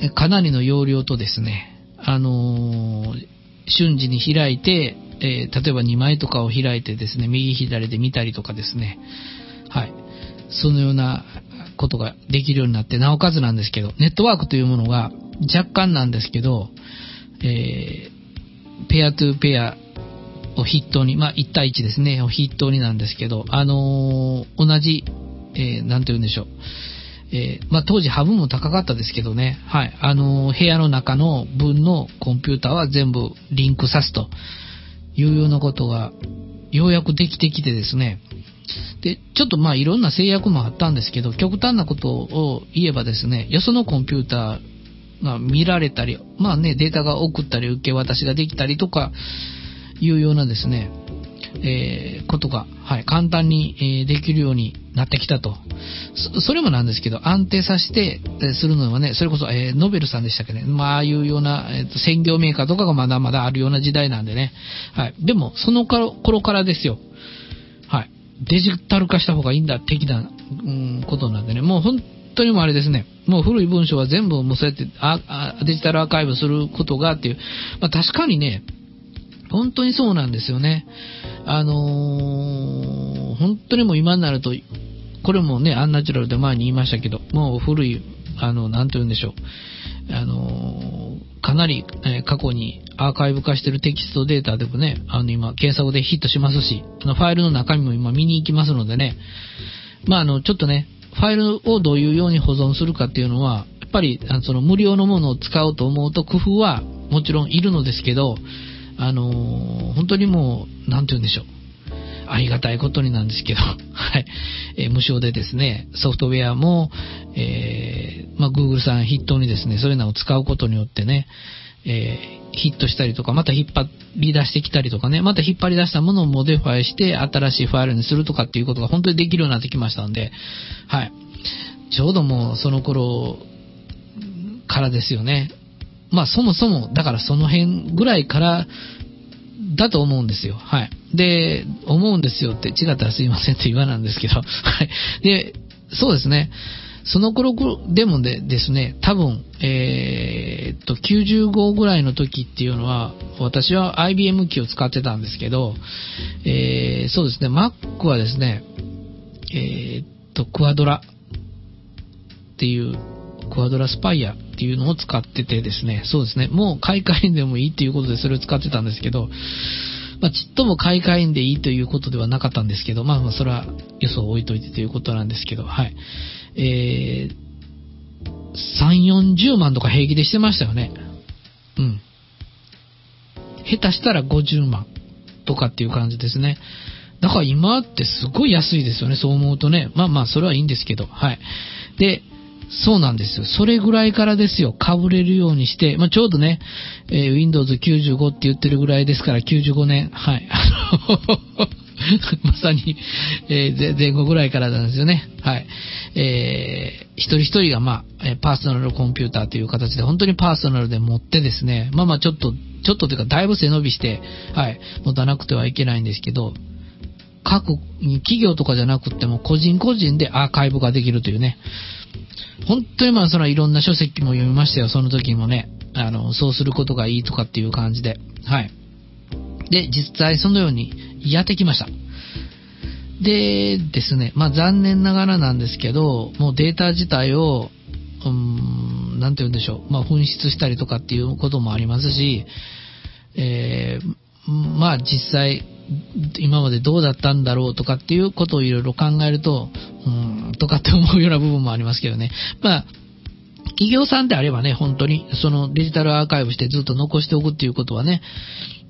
かなりの容量とですね、あのー、瞬時に開いて、えー、例えばにまいとかを開いてですね、右左で見たりとかですね、はい。そのようなことができるようになって、なおかつなんですけど、ネットワークというものが若干なんですけど、えー、ペアトゥペアを筆頭に、まあいち対いちですね、を筆頭になんですけど、あのー、同じ、えー、なんて言うんでしょう。えー、まあ当時ハブも高かったですけどね、はい。あのー、部屋の中の分のコンピューターは全部リンクさすというようなことがようやくできてきてですね、で、ちょっとまあいろんな制約もあったんですけど、極端なことを言えばですね、よそのコンピューターが見られたり、まあね、データが送ったり受け渡しができたりとかいうようなですね、えー、ことが、はい、簡単に、えー、できるようになってきたと。そ, それもなんですけど、安定させて、えー、するのはね、それこそ、えー、ノベルさんでしたっけね、まあ、ああいうような、えーと、専業メーカーとかがまだまだあるような時代なんでね、はい。でも、その頃からですよ、はい。デジタル化した方がいいんだ、的な、うん、ことなんでね、もう本当にもあれですね、もう古い文章は全部もうそうやってああデジタルアーカイブすることがっていう、まあ確かにね、本当にそうなんですよね。あのー、本当にもう今になると、これもね、アンナチュラルで前に言いましたけど、もう古い、あの、なんと言うんでしょう。あのー、かなり、えー、過去にアーカイブ化してるテキストデータでもね、あの今、検索でヒットしますし、あのファイルの中身も今見に行きますのでね、まああの、ちょっとね、ファイルをどういうように保存するかっていうのは、やっぱり、あのその無料のものを使おうと思うと工夫はもちろんいるのですけど、あのー、本当にもう、なんて言うんでしょう。ありがたいことになんですけど、はい。えー、無償でですね、ソフトウェアも、えー、まあ、Google さん筆頭にですね、そういうのを使うことによってね、えー、ヒットしたりとか、また引っ張り出してきたりとかね、また引っ張り出したものをモディファイして新しいファイルにするとかっていうことが本当にできるようになってきましたんで、はい。ちょうどもうその頃からですよね。まあそもそも、だからその辺ぐらいからだと思うんですよ。はい。で、思うんですよって違ったらすいませんって言わなんですけど、はい。で、そうですね。その頃でもでですね、多分、えー、っと、きゅうじゅうごぐらいの時っていうのは、私は アイビーエム 機を使ってたんですけど、えー、そうですね、Mac はですね、えー、っと、クアドラっていう、クアドラスパイアっていうのを使っててですね、そうですね、もう買い替えんでもいいっていうことでそれを使ってたんですけど、まあ、ちっとも買い替えんでいいということではなかったんですけど、まあまあそれは予想を置いといてということなんですけど、はい。えー、さん、よんじゅうまんとか平気でしてましたよね。うん。下手したらごじゅうまんとかっていう感じですね。だから今ってすごい安いですよね、そう思うとね。まあまあそれはいいんですけど、はい。で、そうなんですよ。それぐらいからですよ。被れるようにして、まあ、ちょうどね、えー、ウィンドウズきゅうじゅうご って言ってるぐらいですから、きゅうじゅうごねん。はい。まさに、えー、前後ぐらいからなんですよね。はい。えー、一人一人が、まあ、パーソナルコンピューターという形で、本当にパーソナルで持ってですね、まあまあちょっと、ちょっとというか、だいぶ背伸びして、はい、持たなくてはいけないんですけど、各企業とかじゃなくても、個人個人でアーカイブができるというね。本当にまあそのいろんな書籍も読みましたよ、その時もね。あの、そうすることがいいとかっていう感じで。はい。で、実際そのようにやってきました。でですね、まあ残念ながらなんですけど、もうデータ自体を、うーん、なんて言うんでしょう、まあ紛失したりとかっていうこともありますし、えー、まあ実際、今までどうだったんだろうとかっていうことをいろいろ考えると、うーん、とかって思うような部分もありますけどね。まあ、企業さんであればね、本当に、そのデジタルアーカイブしてずっと残しておくっていうことはね、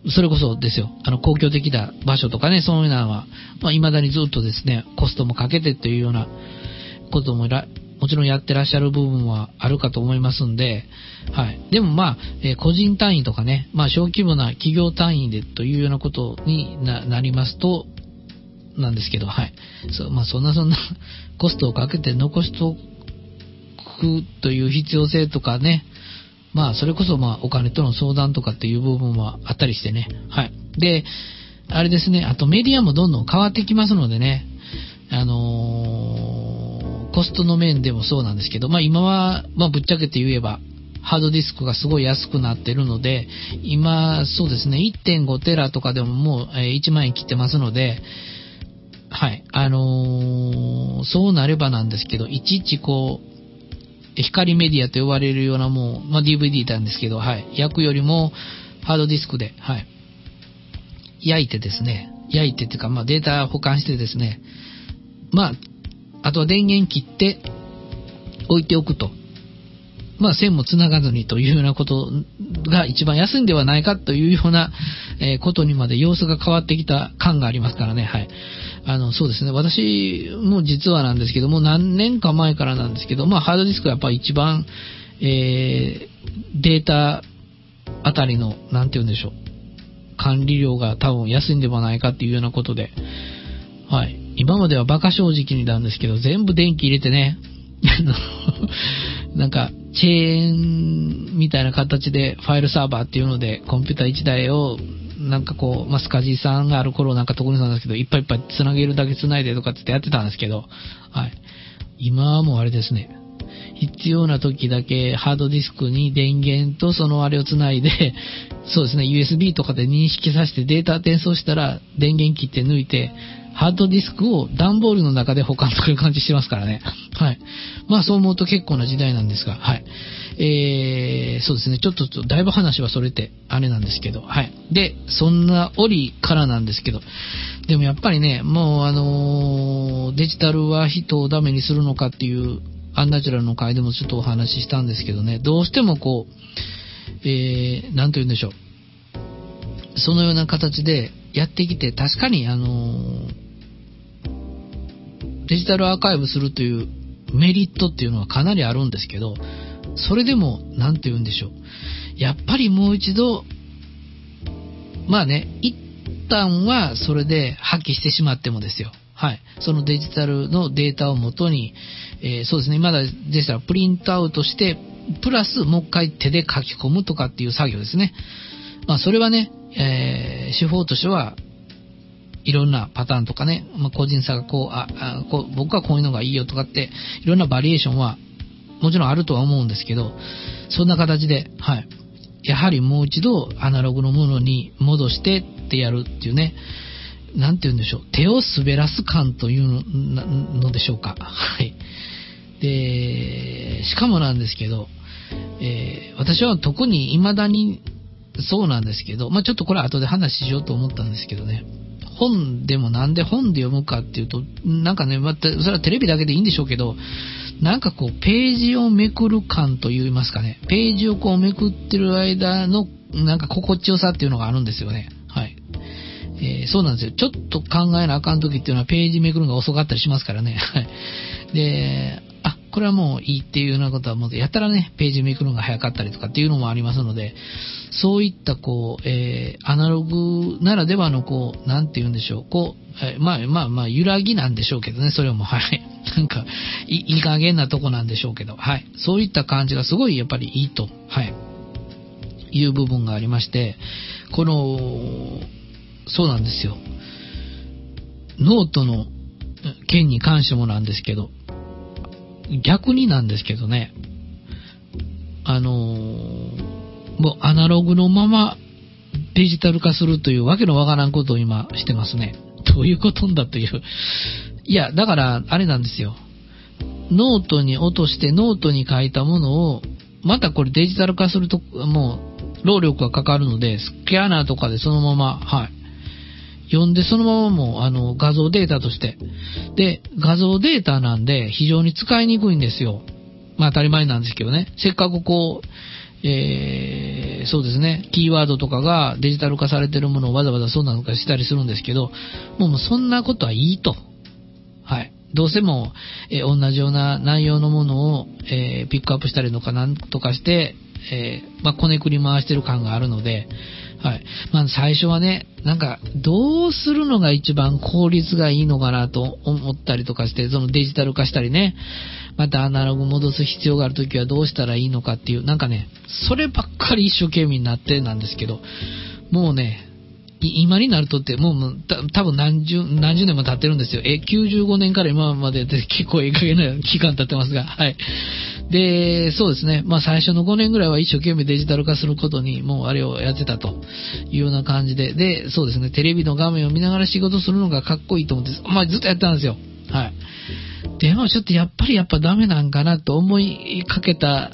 それこそですよ、あの、公共的な場所とかね、そういうのは、まあ、未だにずっとですね、コストもかけてというようなこともら、もちろんやってらっしゃる部分はあるかと思いますんで、はい。でもまあ、えー、個人単位とかね、まあ、小規模な企業単位でというようなことに な, なりますと、なんですけど、はい。そう、まあ、そんなそんな、コストをかけて残しておくという必要性とかね、まあ、それこそ、まあ、お金との相談とかっていう部分はあったりしてね。はい。で、あれですね、あとメディアもどんどん変わってきますのでね、あのー、コストの面でもそうなんですけど、まあ今は、まあぶっちゃけて言えば、ハードディスクがすごい安くなってるので、今、そうですね、いってんごテラとかでももういちまんえん切ってますので、はい。あのー、そうなればなんですけど、いちいちこう、光メディアと呼ばれるようなもう、まあ、ディーブイディー なんですけど、はい。焼くよりも、ハードディスクで、はい。焼いてですね、焼いてっていうか、まあ、データ保管してですね、まあ、あとは電源切って置いておくと。まあ、線も繋がずにというようなことが一番安いんではないかというような、えー、ことにまで様子が変わってきた感がありますからね、はい。あの、そうですね。私も実はなんですけども、何年か前からなんですけど、まあ、ハードディスクはやっぱり一番、えー、データあたりの、なんて言うんでしょう。管理料が多分安いんではないかっていうようなことで、はい。今までは馬鹿正直になんですけど、全部電気入れてね、なんか、チェーンみたいな形でファイルサーバーっていうので、コンピューターいちだいを、なんかこう、まあ、スカジーさんがある頃なんか特にそうなんですけど、いっぱいいっぱい繋げるだけ繋いでとかってやってたんですけど、はい。今はもうあれですね。必要な時だけハードディスクに電源とそのあれを繋いで、そうですね、ユーエスビー とかで認識させてデータ転送したら電源切って抜いて、ハードディスクを段ボールの中で保管という感じしてますからね。はい。まあそう思うと結構な時代なんですが、はい。えー、そうですね、ちょっとだいぶ話はそれてあれなんですけど、はい。で、そんな折からなんですけど、でもやっぱりね、もうあのー、デジタルは人をダメにするのかっていうアンナチュラルの回でもちょっとお話ししたんですけどね、どうしてもこう、えー、なんと言うんでしょう。そのような形でやってきて、確かにあのー、デジタルアーカイブするというメリットっていうのはかなりあるんですけど、それでも、なんて言うんでしょう。やっぱりもう一度、まあね、一旦はそれで破棄してしまってもですよ。はい。そのデジタルのデータをもとに、えー、そうですね、まだでしたらプリントアウトして、プラスもう一回手で書き込むとかっていう作業ですね。まあそれはね、えー、手法としてはいろんなパターンとかね、まあ、個人差がこう、あ、あこう、僕はこういうのがいいよとかって、いろんなバリエーションはもちろんあるとは思うんですけど、そんな形で、はい。やはりもう一度アナログのものに戻してってやるっていうね、なんて言うんでしょう、手を滑らす感というのでしょうか。はい。で、しかもなんですけど、えー、私は特に未だにそうなんですけど、まあ、ちょっとこれは後で話しようと思ったんですけどね、本でもなんで本で読むかっていうと、なんかね、また、それはテレビだけでいいんでしょうけど、なんかこう、ページをめくる感といいますかね、ページをこうめくってる間の、なんか心地よさっていうのがあるんですよね。はい。えー、そうなんですよ。ちょっと考えなあかん時っていうのはページめくるのが遅かったりしますからね。はい。で、あ、これはもういいっていうようなことはもうやったらね、ページめくるのが早かったりとかっていうのもありますので、そういったこう、えー、アナログならではのこう、なんて言うんでしょう、こう、えー、まあまあまあ、揺らぎなんでしょうけどね、それも、はい。なんか、いい加減なとこなんでしょうけど、はい。そういった感じがすごいやっぱりいいと、はい。いう部分がありまして、この、そうなんですよ。ノートの件に関してもなんですけど、逆になんですけどね、あのー、もうアナログのままデジタル化するというわけのわからんことを今してますね。どういうことんだという。いや、だからあれなんですよ。ノートに落としてノートに書いたものを、またこれデジタル化するともう労力がかかるので、スキャナーとかでそのまま、はい。読んでそのままもうあの画像データとして。で、画像データなんで非常に使いにくいんですよ。まあ当たり前なんですけどね。せっかくこう、 えー、そうですね、キーワードとかがデジタル化されてるものをわざわざそうなのかしたりするんですけど、もうもうそんなことはいいと。はい。どうせも、えー、同じような内容のものを、えー、ピックアップしたりとかなんとかして、えー、まあ、こねくり回してる感があるので、はい。まあ、最初はね、なんか、どうするのが一番効率がいいのかなと思ったりとかして、そのデジタル化したりね、またアナログ戻す必要があるときはどうしたらいいのかっていう、なんかね、そればっかり一生懸命になってなんですけど、もうね、今になるとって、もうた多分何十、何十年も経ってるんですよ。え、きゅうじゅうごねんから今までで結構ええ加減な期間経ってますが、はい。で、そうですね。まあ最初のごねんぐらいは一生懸命デジタル化することに、もうあれをやってたというような感じで、で、そうですね。テレビの画面を見ながら仕事するのがかっこいいと思って、まあずっとやってたんですよ。はい。でもちょっとやっぱりやっぱダメなんかなと思いかけた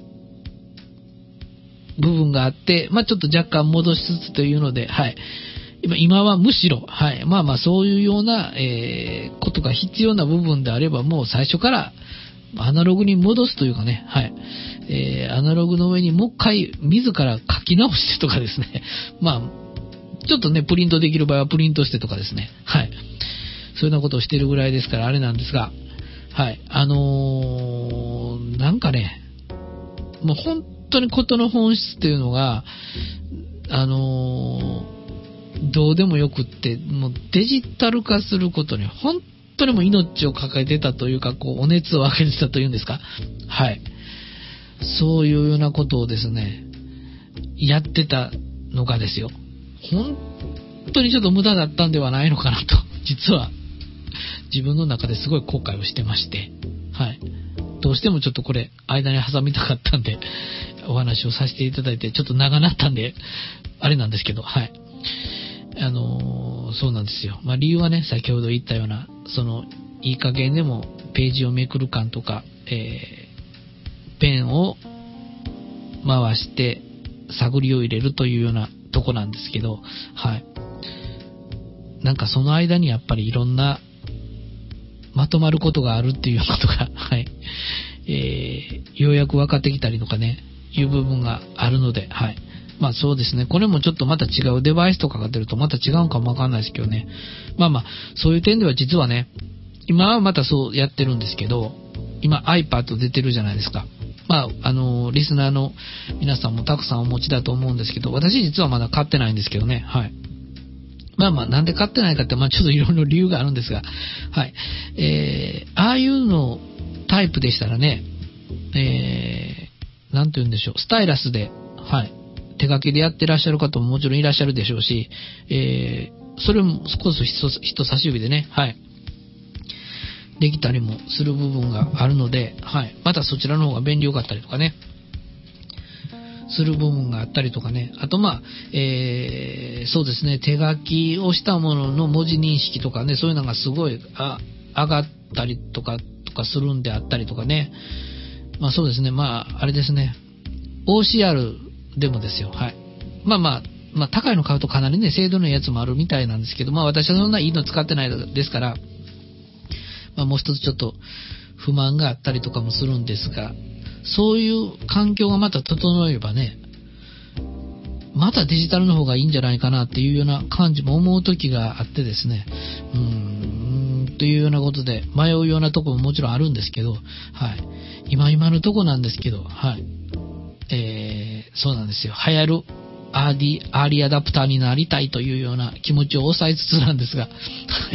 部分があって、まあちょっと若干戻しつつというので、はい。今今はむしろ、はい。まあまあそういうような、えー、ことが必要な部分であれば、もう最初からアナログに戻すというかね、はい。えー、アナログの上にもう一回自ら書き直してとかですね。まあ、ちょっとね、プリントできる場合はプリントしてとかですね。はい。そういうようなことをしているぐらいですからあれなんですが、はい。あのー、なんかね、もう本当に事の本質っていうのが、あのー、どうでもよくって、もうデジタル化することに本当にも命を抱えてたというか、こう、お熱を上げてたというんですか。はい。そういうようなことをですね、やってたのがですよ。本当にちょっと無駄だったんではないのかなと、実は自分の中ですごい後悔をしてまして、はい。どうしてもちょっとこれ、間に挟みたかったんで、お話をさせていただいて、ちょっと長なったんで、あれなんですけど、はい。あのー、そうなんですよ。まあ理由はね、先ほど言ったような、その、いい加減でもページをめくる感とか、えー、ペンを回して探りを入れるというようなとこなんですけど、はい。なんかその間にやっぱりいろんなまとまることがあるっていうことが、はい。えー、ようやく分かってきたりとかね、いう部分があるので、はい。まあそうですね。これもちょっとまた違うデバイスとかが出るとまた違うかもわかんないですけどね。まあまあ、そういう点では実はね、今はまたそうやってるんですけど、今 iPad 出てるじゃないですか。まあ、あの、リスナーの皆さんもたくさんお持ちだと思うんですけど、私実はまだ買ってないんですけどね。はい。まあまあ、なんで買ってないかって、まあちょっといろいろ理由があるんですが、はい。えー、ああいうのタイプでしたらね、えー、なんて言うんでしょう、スタイラスで、はい。手書きでやってらっしゃる方ももちろんいらっしゃるでしょうし、えー、それも少し人、人差し指でね、はい。できたりもする部分があるので、はい。またそちらの方が便利よかったりとかね、する部分があったりとかね。あとまあ、えー、そうですね、手書きをしたものの文字認識とかね、そういうのがすごいあ上がったりとか、とかするんであったりとかね。まあそうですね、まあ、あれですね、オーシーアール、でもですよ。はい。まあまあ、まあ高いの買うとかなりね、精度のやつもあるみたいなんですけど、まあ私はそんないいの使ってないですから、まあもう一つちょっと不満があったりとかもするんですが、そういう環境がまた整えばね、またデジタルの方がいいんじゃないかなっていうような感じも思う時があってですね、うーん、というようなことで迷うようなところももちろんあるんですけど、はい。今今のとこなんですけど、はい。えー、そうなんですよ。流行るアーディ、アーリーアダプターになりたいというような気持ちを抑えつつなんですが、はい。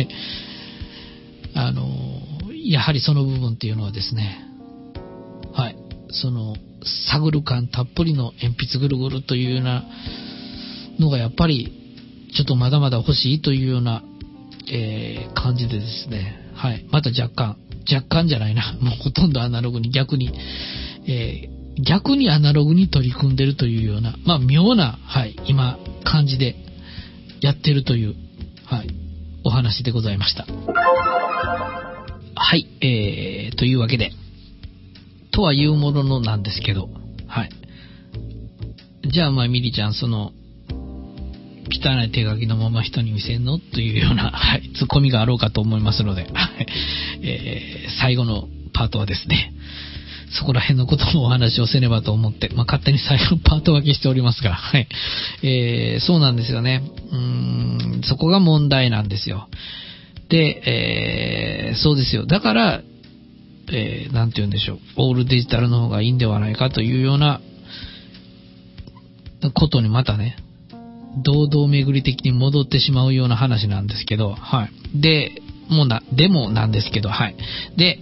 あの、やはりその部分っていうのはですね、はい。その、探る感たっぷりの鉛筆ぐるぐるというようなのがやっぱり、ちょっとまだまだ欲しいというような、えー、感じでですね、はい。また若干、若干じゃないな、もうほとんどアナログに逆に、えー逆にアナログに取り組んでるというような、まあ妙な、はい、今、感じでやってるという、はい、お話でございました。はい、えー、というわけで、とはいうもののなんですけど、はい。じゃあまあミリちゃん、その、汚い手書きのまま人に見せんのというような、はい、ツッコミがあろうかと思いますので、はい、えー、最後のパートはですね、 そこら辺のこともお話をせねばと思って、まあ、勝手に最後パート分けしておりますが、はい。えー、そうなんですよね。うーん、そこが問題なんですよ。で、えー、そうですよ。だから、えー、なんて言うんでしょう。オールデジタルの方がいいんではないかというようなことにまたね、堂々巡り的に戻ってしまうような話なんですけど、はい。で、もうな、でもなんですけど、はい。で、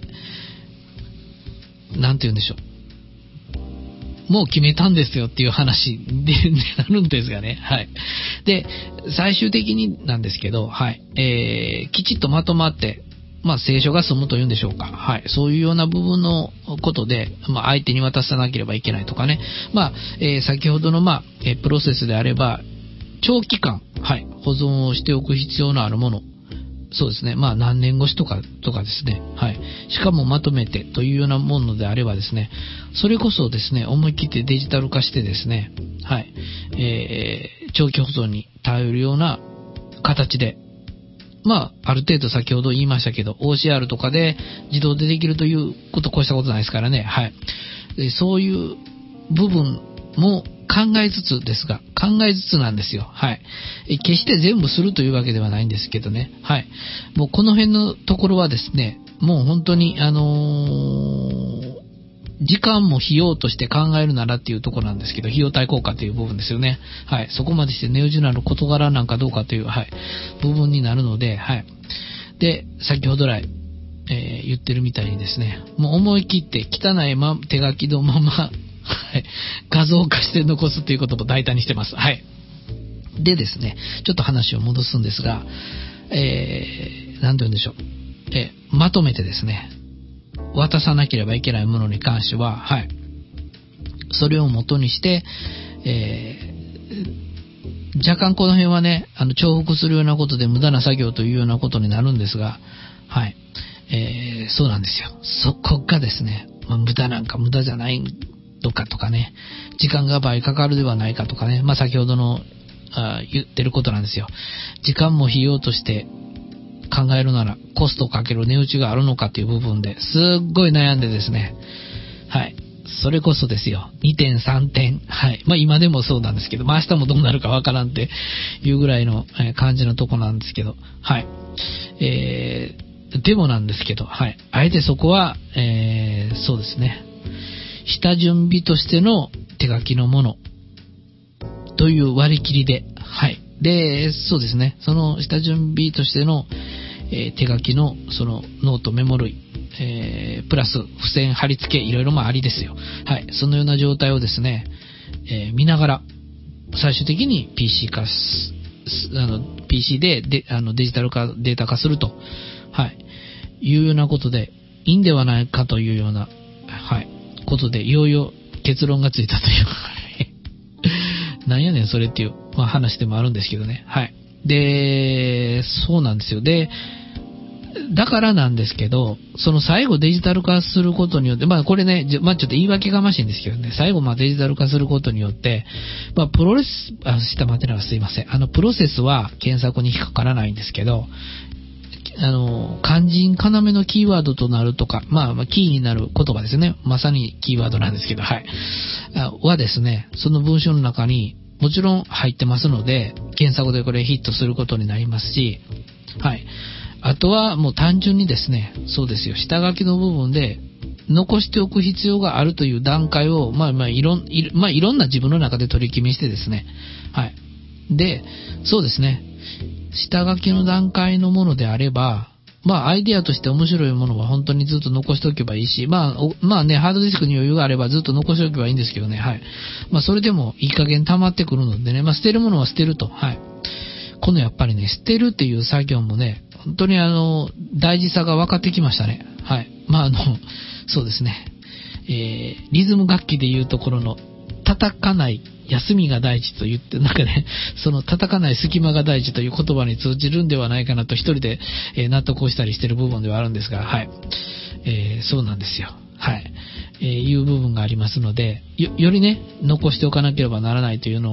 なんて言うんでしょう。もう決めたんですよっていう話でなるんですがね。はい。で、最終的になんですけど、はい。えー、きちっとまとまって、まあ、聖書が済むというんでしょうか。はい。そういうような部分のことで、まあ、相手に渡さなければいけないとかね。まあ、えー、先ほどの、まあ、えー、プロセスであれば、長期間、はい。保存をしておく必要のあるもの。そうですね。まあ何年越しとか、とかですね。はい。しかもまとめてというようなものであればですね、それこそですね、思い切ってデジタル化してですね、はい。えー、長期保存に頼るような形で、まあ、ある程度先ほど言いましたけど、オーシーアール とかで自動でできるということ、こうしたことないですからね。はい。でそういう部分も考えつつですが、考えつつなんですよ。はい。決して全部するというわけではないんですけどね。はい。もうこの辺のところはですね、もう本当に、あのー、時間も費用として考えるならっていうところなんですけど、費用対効果という部分ですよね。はい。そこまでしてネオジナルの事柄なんかどうかという、はい。部分になるので、はい。で、先ほど来、えー、言ってるみたいにですね、もう思い切って汚いま、手書きのまま、はい。画像化して残すということも大胆にしてます。はい。でですね、ちょっと話を戻すんですが、えー、なんて言うんでしょう。えー、まとめてですね、渡さなければいけないものに関しては、はい。それを元にして、えー、若干この辺はね、あの、重複するようなことで無駄な作業というようなことになるんですが、はい。えー、そうなんですよ。そこがですね、まあ、無駄なんか無駄じゃないとかとかね、時間が倍かかるではないかとかね、まあ先ほどのあ言ってることなんですよ。時間も費用として考えるならコストかける値打ちがあるのかという部分ですっごい悩んでですね、はい。それこそですよ。にてんさんてん。はい。まあ今でもそうなんですけど、まあ明日もどうなるかわからんっていうぐらいの感じのとこなんですけど、はい。えー、でもなんですけど、はい。あえてそこは、えー、そうですね。下準備としての手書きのものという割り切りで、はい。で、そうですね。その下準備としての、えー、手書きのそのノートメモ類、えー、プラス付箋貼り付けいろいろまあありですよ。はい。そのような状態をですね、えー、見ながら最終的に ピーシー 化す、あの ピーシー で、であのデジタル化データ化すると、はい、いうようなことでいいんではないかというような、はい。ことで、いよいよ結論がついたという、なんやねんそれっていう、まあ、話でもあるんですけどね。はい。で、そうなんですよ。で、だからなんですけど、その最後デジタル化することによって、まあこれね、まあちょっと言い訳がましいんですけどね、最後まあデジタル化することによって、まあプロレス、あ、下待ってながらすいません。あのプロセスは検索に引っかからないんですけど、あの、肝心要のキーワードとなるとか、まあ、まあ、キーになる言葉ですね。まさにキーワードなんですけど、はい。はですね、その文章の中にもちろん入ってますので、検索でこれヒットすることになりますし、はい。あとはもう単純にですね、そうですよ、下書きの部分で残しておく必要があるという段階を、まあまあ、いろん、いまあ、いろんな自分の中で取り決めしてですね、はい。で、そうですね、下書きの段階のものであれば、まあアイディアとして面白いものは本当にずっと残しておけばいいし、まあ、まあね、ハードディスクに余裕があればずっと残しておけばいいんですけどね、はい。まあそれでもいい加減溜まってくるのでね、まあ捨てるものは捨てると、はい。このやっぱりね、捨てるっていう作業もね、本当にあの、大事さが分かってきましたね。はい。まああの、そうですね。えー、リズム楽器でいうところの、叩かない休みが大事と言って、なんかね、その叩かない隙間が大事という言葉に通じるんではないかなと一人で、えー、納得をしたりしている部分ではあるんですが、はい。えー、そうなんですよ。はい。えー、いう部分がありますので、よ、よりね、残しておかなければならないというのが、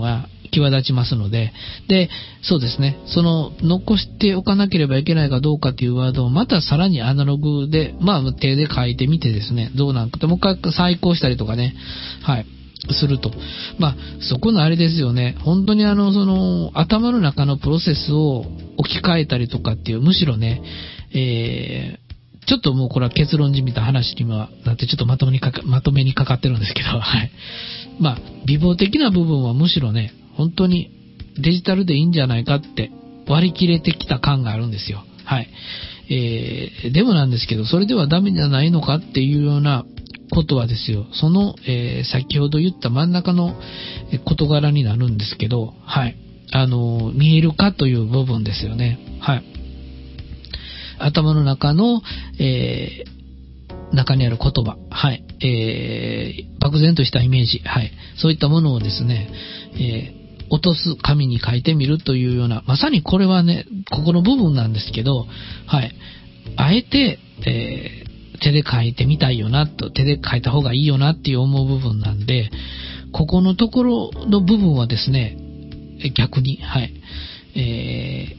際立ちますので、で、そうですね、その、残しておかなければいけないかどうかというワードを、またさらにアナログで、まあ、手で書いてみてですね、どうなんかと、もう一回再考したりとかね、はい、すると。まあ、そこのあれですよね、本当にあの、その、頭の中のプロセスを置き換えたりとかっていう、むしろね、えー、ちょっともうこれは結論じみた話にはなって、ちょっとまとめにかか、まとめにかかってるんですけど、はい。まあ、美貌的な部分はむしろね、本当にデジタルでいいんじゃないかって割り切れてきた感があるんですよ。はい。えー、でもなんですけど、それではダメじゃないのかっていうようなことはですよ、その、えー、先ほど言った真ん中の事柄になるんですけど、はい。あの、見えるかという部分ですよね。はい。頭の中の、えー、中にある言葉、はい。えー、漠然としたイメージ、はい。そういったものをですね、えー落とす紙に書いてみるというような、まさにこれはね、ここの部分なんですけど、はい。あえて、えー、手で書いてみたいよなと、手で書いた方がいいよなっていう思う部分なんで、ここのところの部分はですね、逆に、はい。え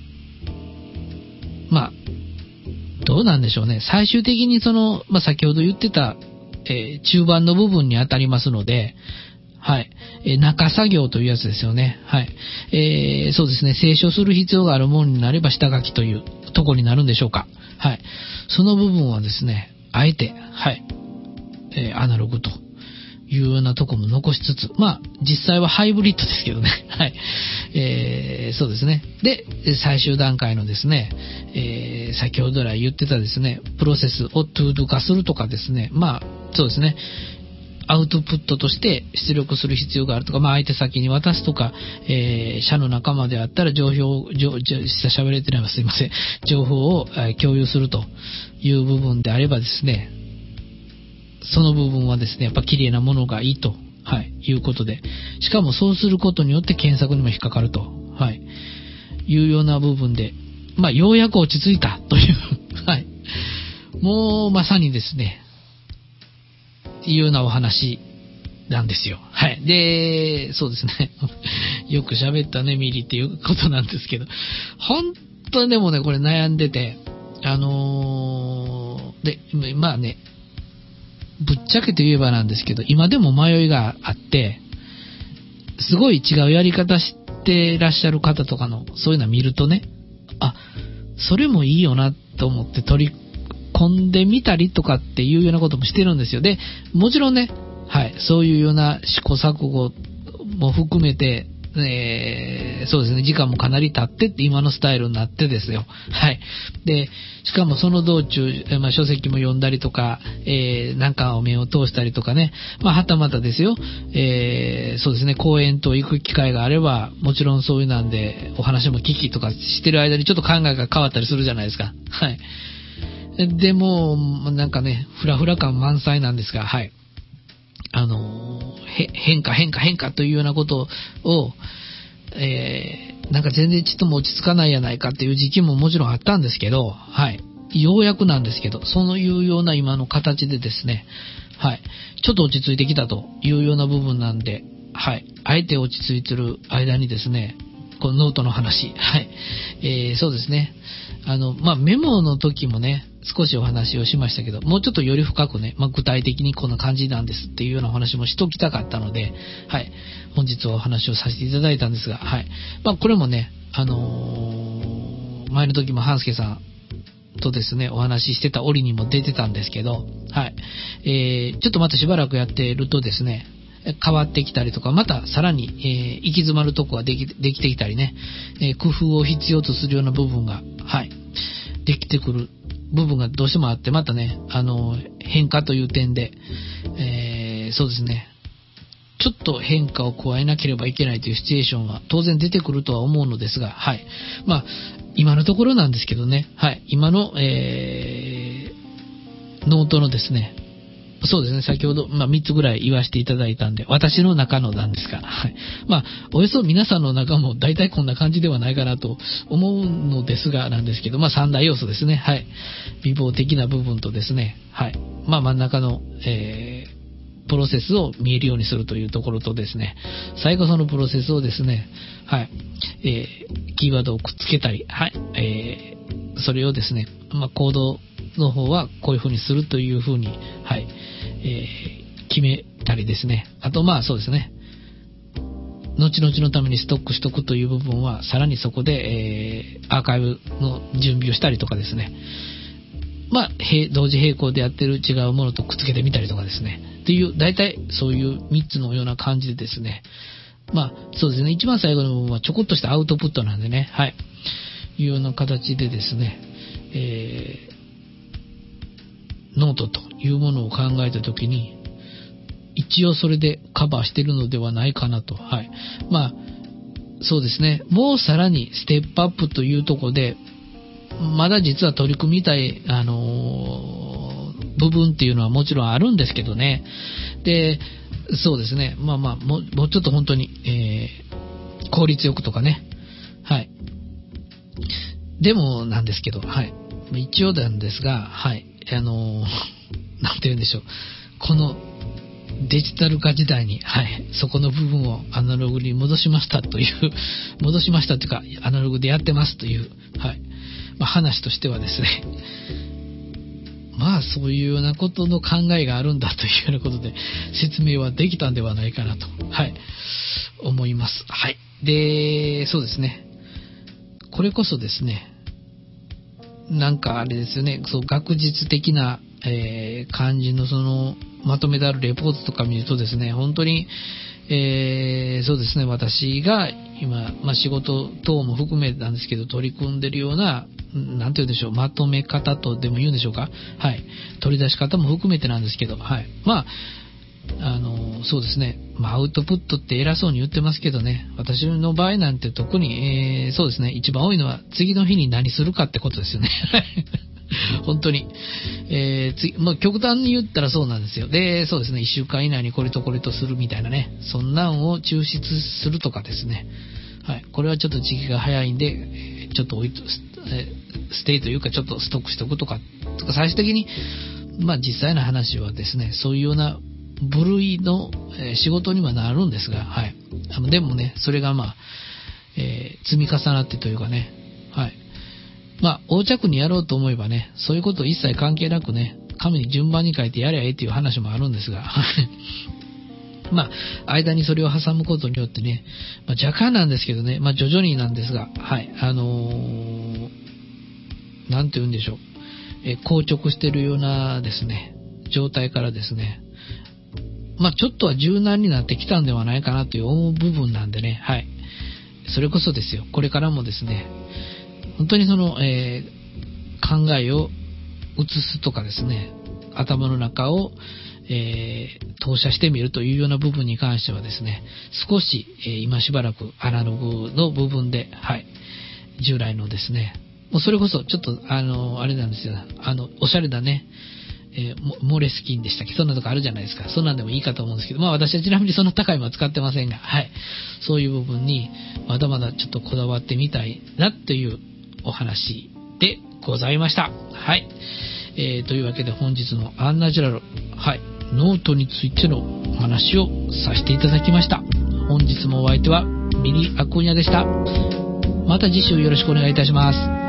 ー、まあ、どうなんでしょうね。最終的にその、まあ、先ほど言ってた、えー、中盤の部分に当たりますので、はい。えー、中作業というやつですよね。はい。えー、そうですね。清書する必要があるものになれば下書きというところになるんでしょうか。はい。その部分はですね、あえて、はい。えー、アナログというようなところも残しつつ、まあ、実際はハイブリッドですけどね。はい。えー、そうですね。で、最終段階のですね、えー、先ほど来言ってたですね、プロセスをトゥードゥ化するとかですね、まあ、そうですね。アウトプットとして出力する必要があるとか、まあ相手先に渡すとか、えー、社の仲間であったら情報、情、喋れてないわすいません。情報を、えー、共有するという部分であればですね、その部分はですね、やっぱ綺麗なものがいいと、はい、いうことで、しかもそうすることによって検索にも引っかかると、はい、いうような部分で、まあようやく落ち着いたという、はい、もうまさにですね、いうようなお話なんですよ。はい。で、そうですね。よく喋ったね、ミリっていうことなんですけど、本当にでもね、これ悩んでて、あのー、で、まあね、ぶっちゃけて言えばなんですけど、今でも迷いがあって、すごい違うやり方してらっしゃる方とかの、そういうのを見るとね、あ、それもいいよなと思って取り込んでみたりとかっていうようなこともしてるんですよ。で、もちろんね、はい、そういうような試行錯誤も含めて、えー、そうですね、時間もかなり経ってって今のスタイルになってですよ。はい。で、しかもその道中、まあ、書籍も読んだりとか、えー、なんかを目を通したりとかね、まあ、はたまたですよ、えー、そうですね、講演と行く機会があれば、もちろんそういうなんで、お話も聞きとかしてる間にちょっと考えが変わったりするじゃないですか。はい。でも、なんかね、フラフラ感満載なんですが、はい。あのー、変化、変化、変化というようなことを、えー、なんか全然ちっとも落ち着かないやないかっていう時期ももちろんあったんですけど、はい。ようやくなんですけど、そういうような今の形でですね、はい。ちょっと落ち着いてきたというような部分なんで、はい。あえて落ち着いてる間にですね、このノートの話、はい。えー、そうですね。あの、まあ、メモの時もね、少しお話をしましたけど、もうちょっとより深くね、まあ、具体的にこんな感じなんですっていうようなお話もしときたかったので、はい。本日はお話をさせていただいたんですが、はい。まあ、これもね、あのー、前の時も半助さんとですね、お話ししてた折にも出てたんですけど、はい。えー、ちょっとまたしばらくやっているとですね、変わってきたりとか、またさらに、えー、行き詰まるとこができ、できてきたりね、えー、工夫を必要とするような部分が、はい、できてくる部分がどうしてもあって、またね、あの、変化という点で、えー、そうですね、ちょっと変化を加えなければいけないというシチュエーションは当然出てくるとは思うのですが、はい。まあ、今のところなんですけどね、はい、今の、えー、ノートのですね、そうですね。先ほど、まあ、みっつぐらい言わせていただいたんで、私の中のなんですが、はい。まあ、およそ皆さんの中も大体こんな感じではないかなと思うのですが、なんですけど、まあ、三大要素ですね。はい。美貌的な部分とですね、はい。まあ、真ん中の、えプロセスを見えるようにするというところとですね、最後そのプロセスをですね、はい、えー、キーワードをくっつけたり、はい、えー、それをですね、まあ、コードの方はこういう風にするという風に、はい、えー、決めたりですね、あとまあそうですね、後々のためにストックしとくという部分は、さらにそこで、えー、アーカイブの準備をしたりとかですね、まあ、同時並行でやってる違うものとくっつけてみたりとかですね。っていう、大体そういうみっつのような感じでですね。まあ、そうですね。一番最後の部分はちょこっとしたアウトプットなんでね。はい。いうような形でですね、えー、ノートというものを考えたときに、一応それでカバーしてるのではないかなと。はい。まあ、そうですね。もうさらにステップアップというところで、まだ実は取り組みたい、あのー、部分っていうのはもちろんあるんですけどね。で、そうですね。まあまあ、もう、もうちょっと本当に、えー、効率よくとかね。はい。でもなんですけど、はい。一応なんですが、はい。あのー、なんて言うんでしょう。このデジタル化時代に、はい。そこの部分をアナログに戻しましたという、戻しましたというか、アナログでやってますという、はい。まあ、話としてはですね、まあそういうようなことの考えがあるんだというようなことで説明はできたんではないかなと、はい、思います。はい。で、そうですね。これこそですね、なんかあれですよね、そう学術的な、えー、感じのそのまとめてあるレポートとか見るとですね、本当に、えー、そうですね、私が今、まあ、仕事等も含めなんですけど取り組んでるような、なんて言うんでしょう、まとめ方とでも言うんでしょうか、はい、取り出し方も含めてなんですけど、はい、まあ、あの、そうですね、まあ、アウトプットって偉そうに言ってますけどね、私の場合なんて特に、えー、そうですね、一番多いのは次の日に何するかってことですよね。本当に。えー、次、まあ、極端に言ったらそうなんですよ。で、そうですね、いっしゅうかん以内にこれとこれとするみたいなね、そんなんを抽出するとかですね。はい。これはちょっと時期が早いんで、ちょっと置いと、ステイというかちょっとストックしておくとか、とか最終的に、まあ実際の話はですね、そういうような部類の、えー、仕事にはなるんですが、はい。あのでもね、それがまあ、えー、積み重なってというかね、はい。まあ、横着にやろうと思えばね、そういうこと一切関係なくね、紙に順番に書いてやればええっていう話もあるんですが、まあ、間にそれを挟むことによってね、まあ、若干なんですけどね、まあ、徐々になんですが、はい、あのー、なんて言うんでしょう、えー、硬直しているようなですね、状態からですね、まあ、ちょっとは柔軟になってきたんではないかなという思う部分なんでね、はい。それこそですよ、これからもですね、本当にその、えー、考えを移すとかですね、頭の中を、えー、投射してみるというような部分に関してはですね、少し、えー、今しばらくアナログの部分で、はい、従来のですね、もうそれこそちょっと、あの、あれなんですよ、あの、おしゃれだね、えー、モレスキンでしたっけ、そんなとこあるじゃないですか。そんなんでもいいかと思うんですけど、まあ私はちなみにそんな高いものは使ってませんが、はい、そういう部分にまだまだちょっとこだわってみたいなというお話でございました。はい。えー、というわけで本日のアンナチュラル、はい、ノートについてのお話をさせていただきました。本日もお相手はミリ・アクーニャでした。また次週よろしくお願いいたします。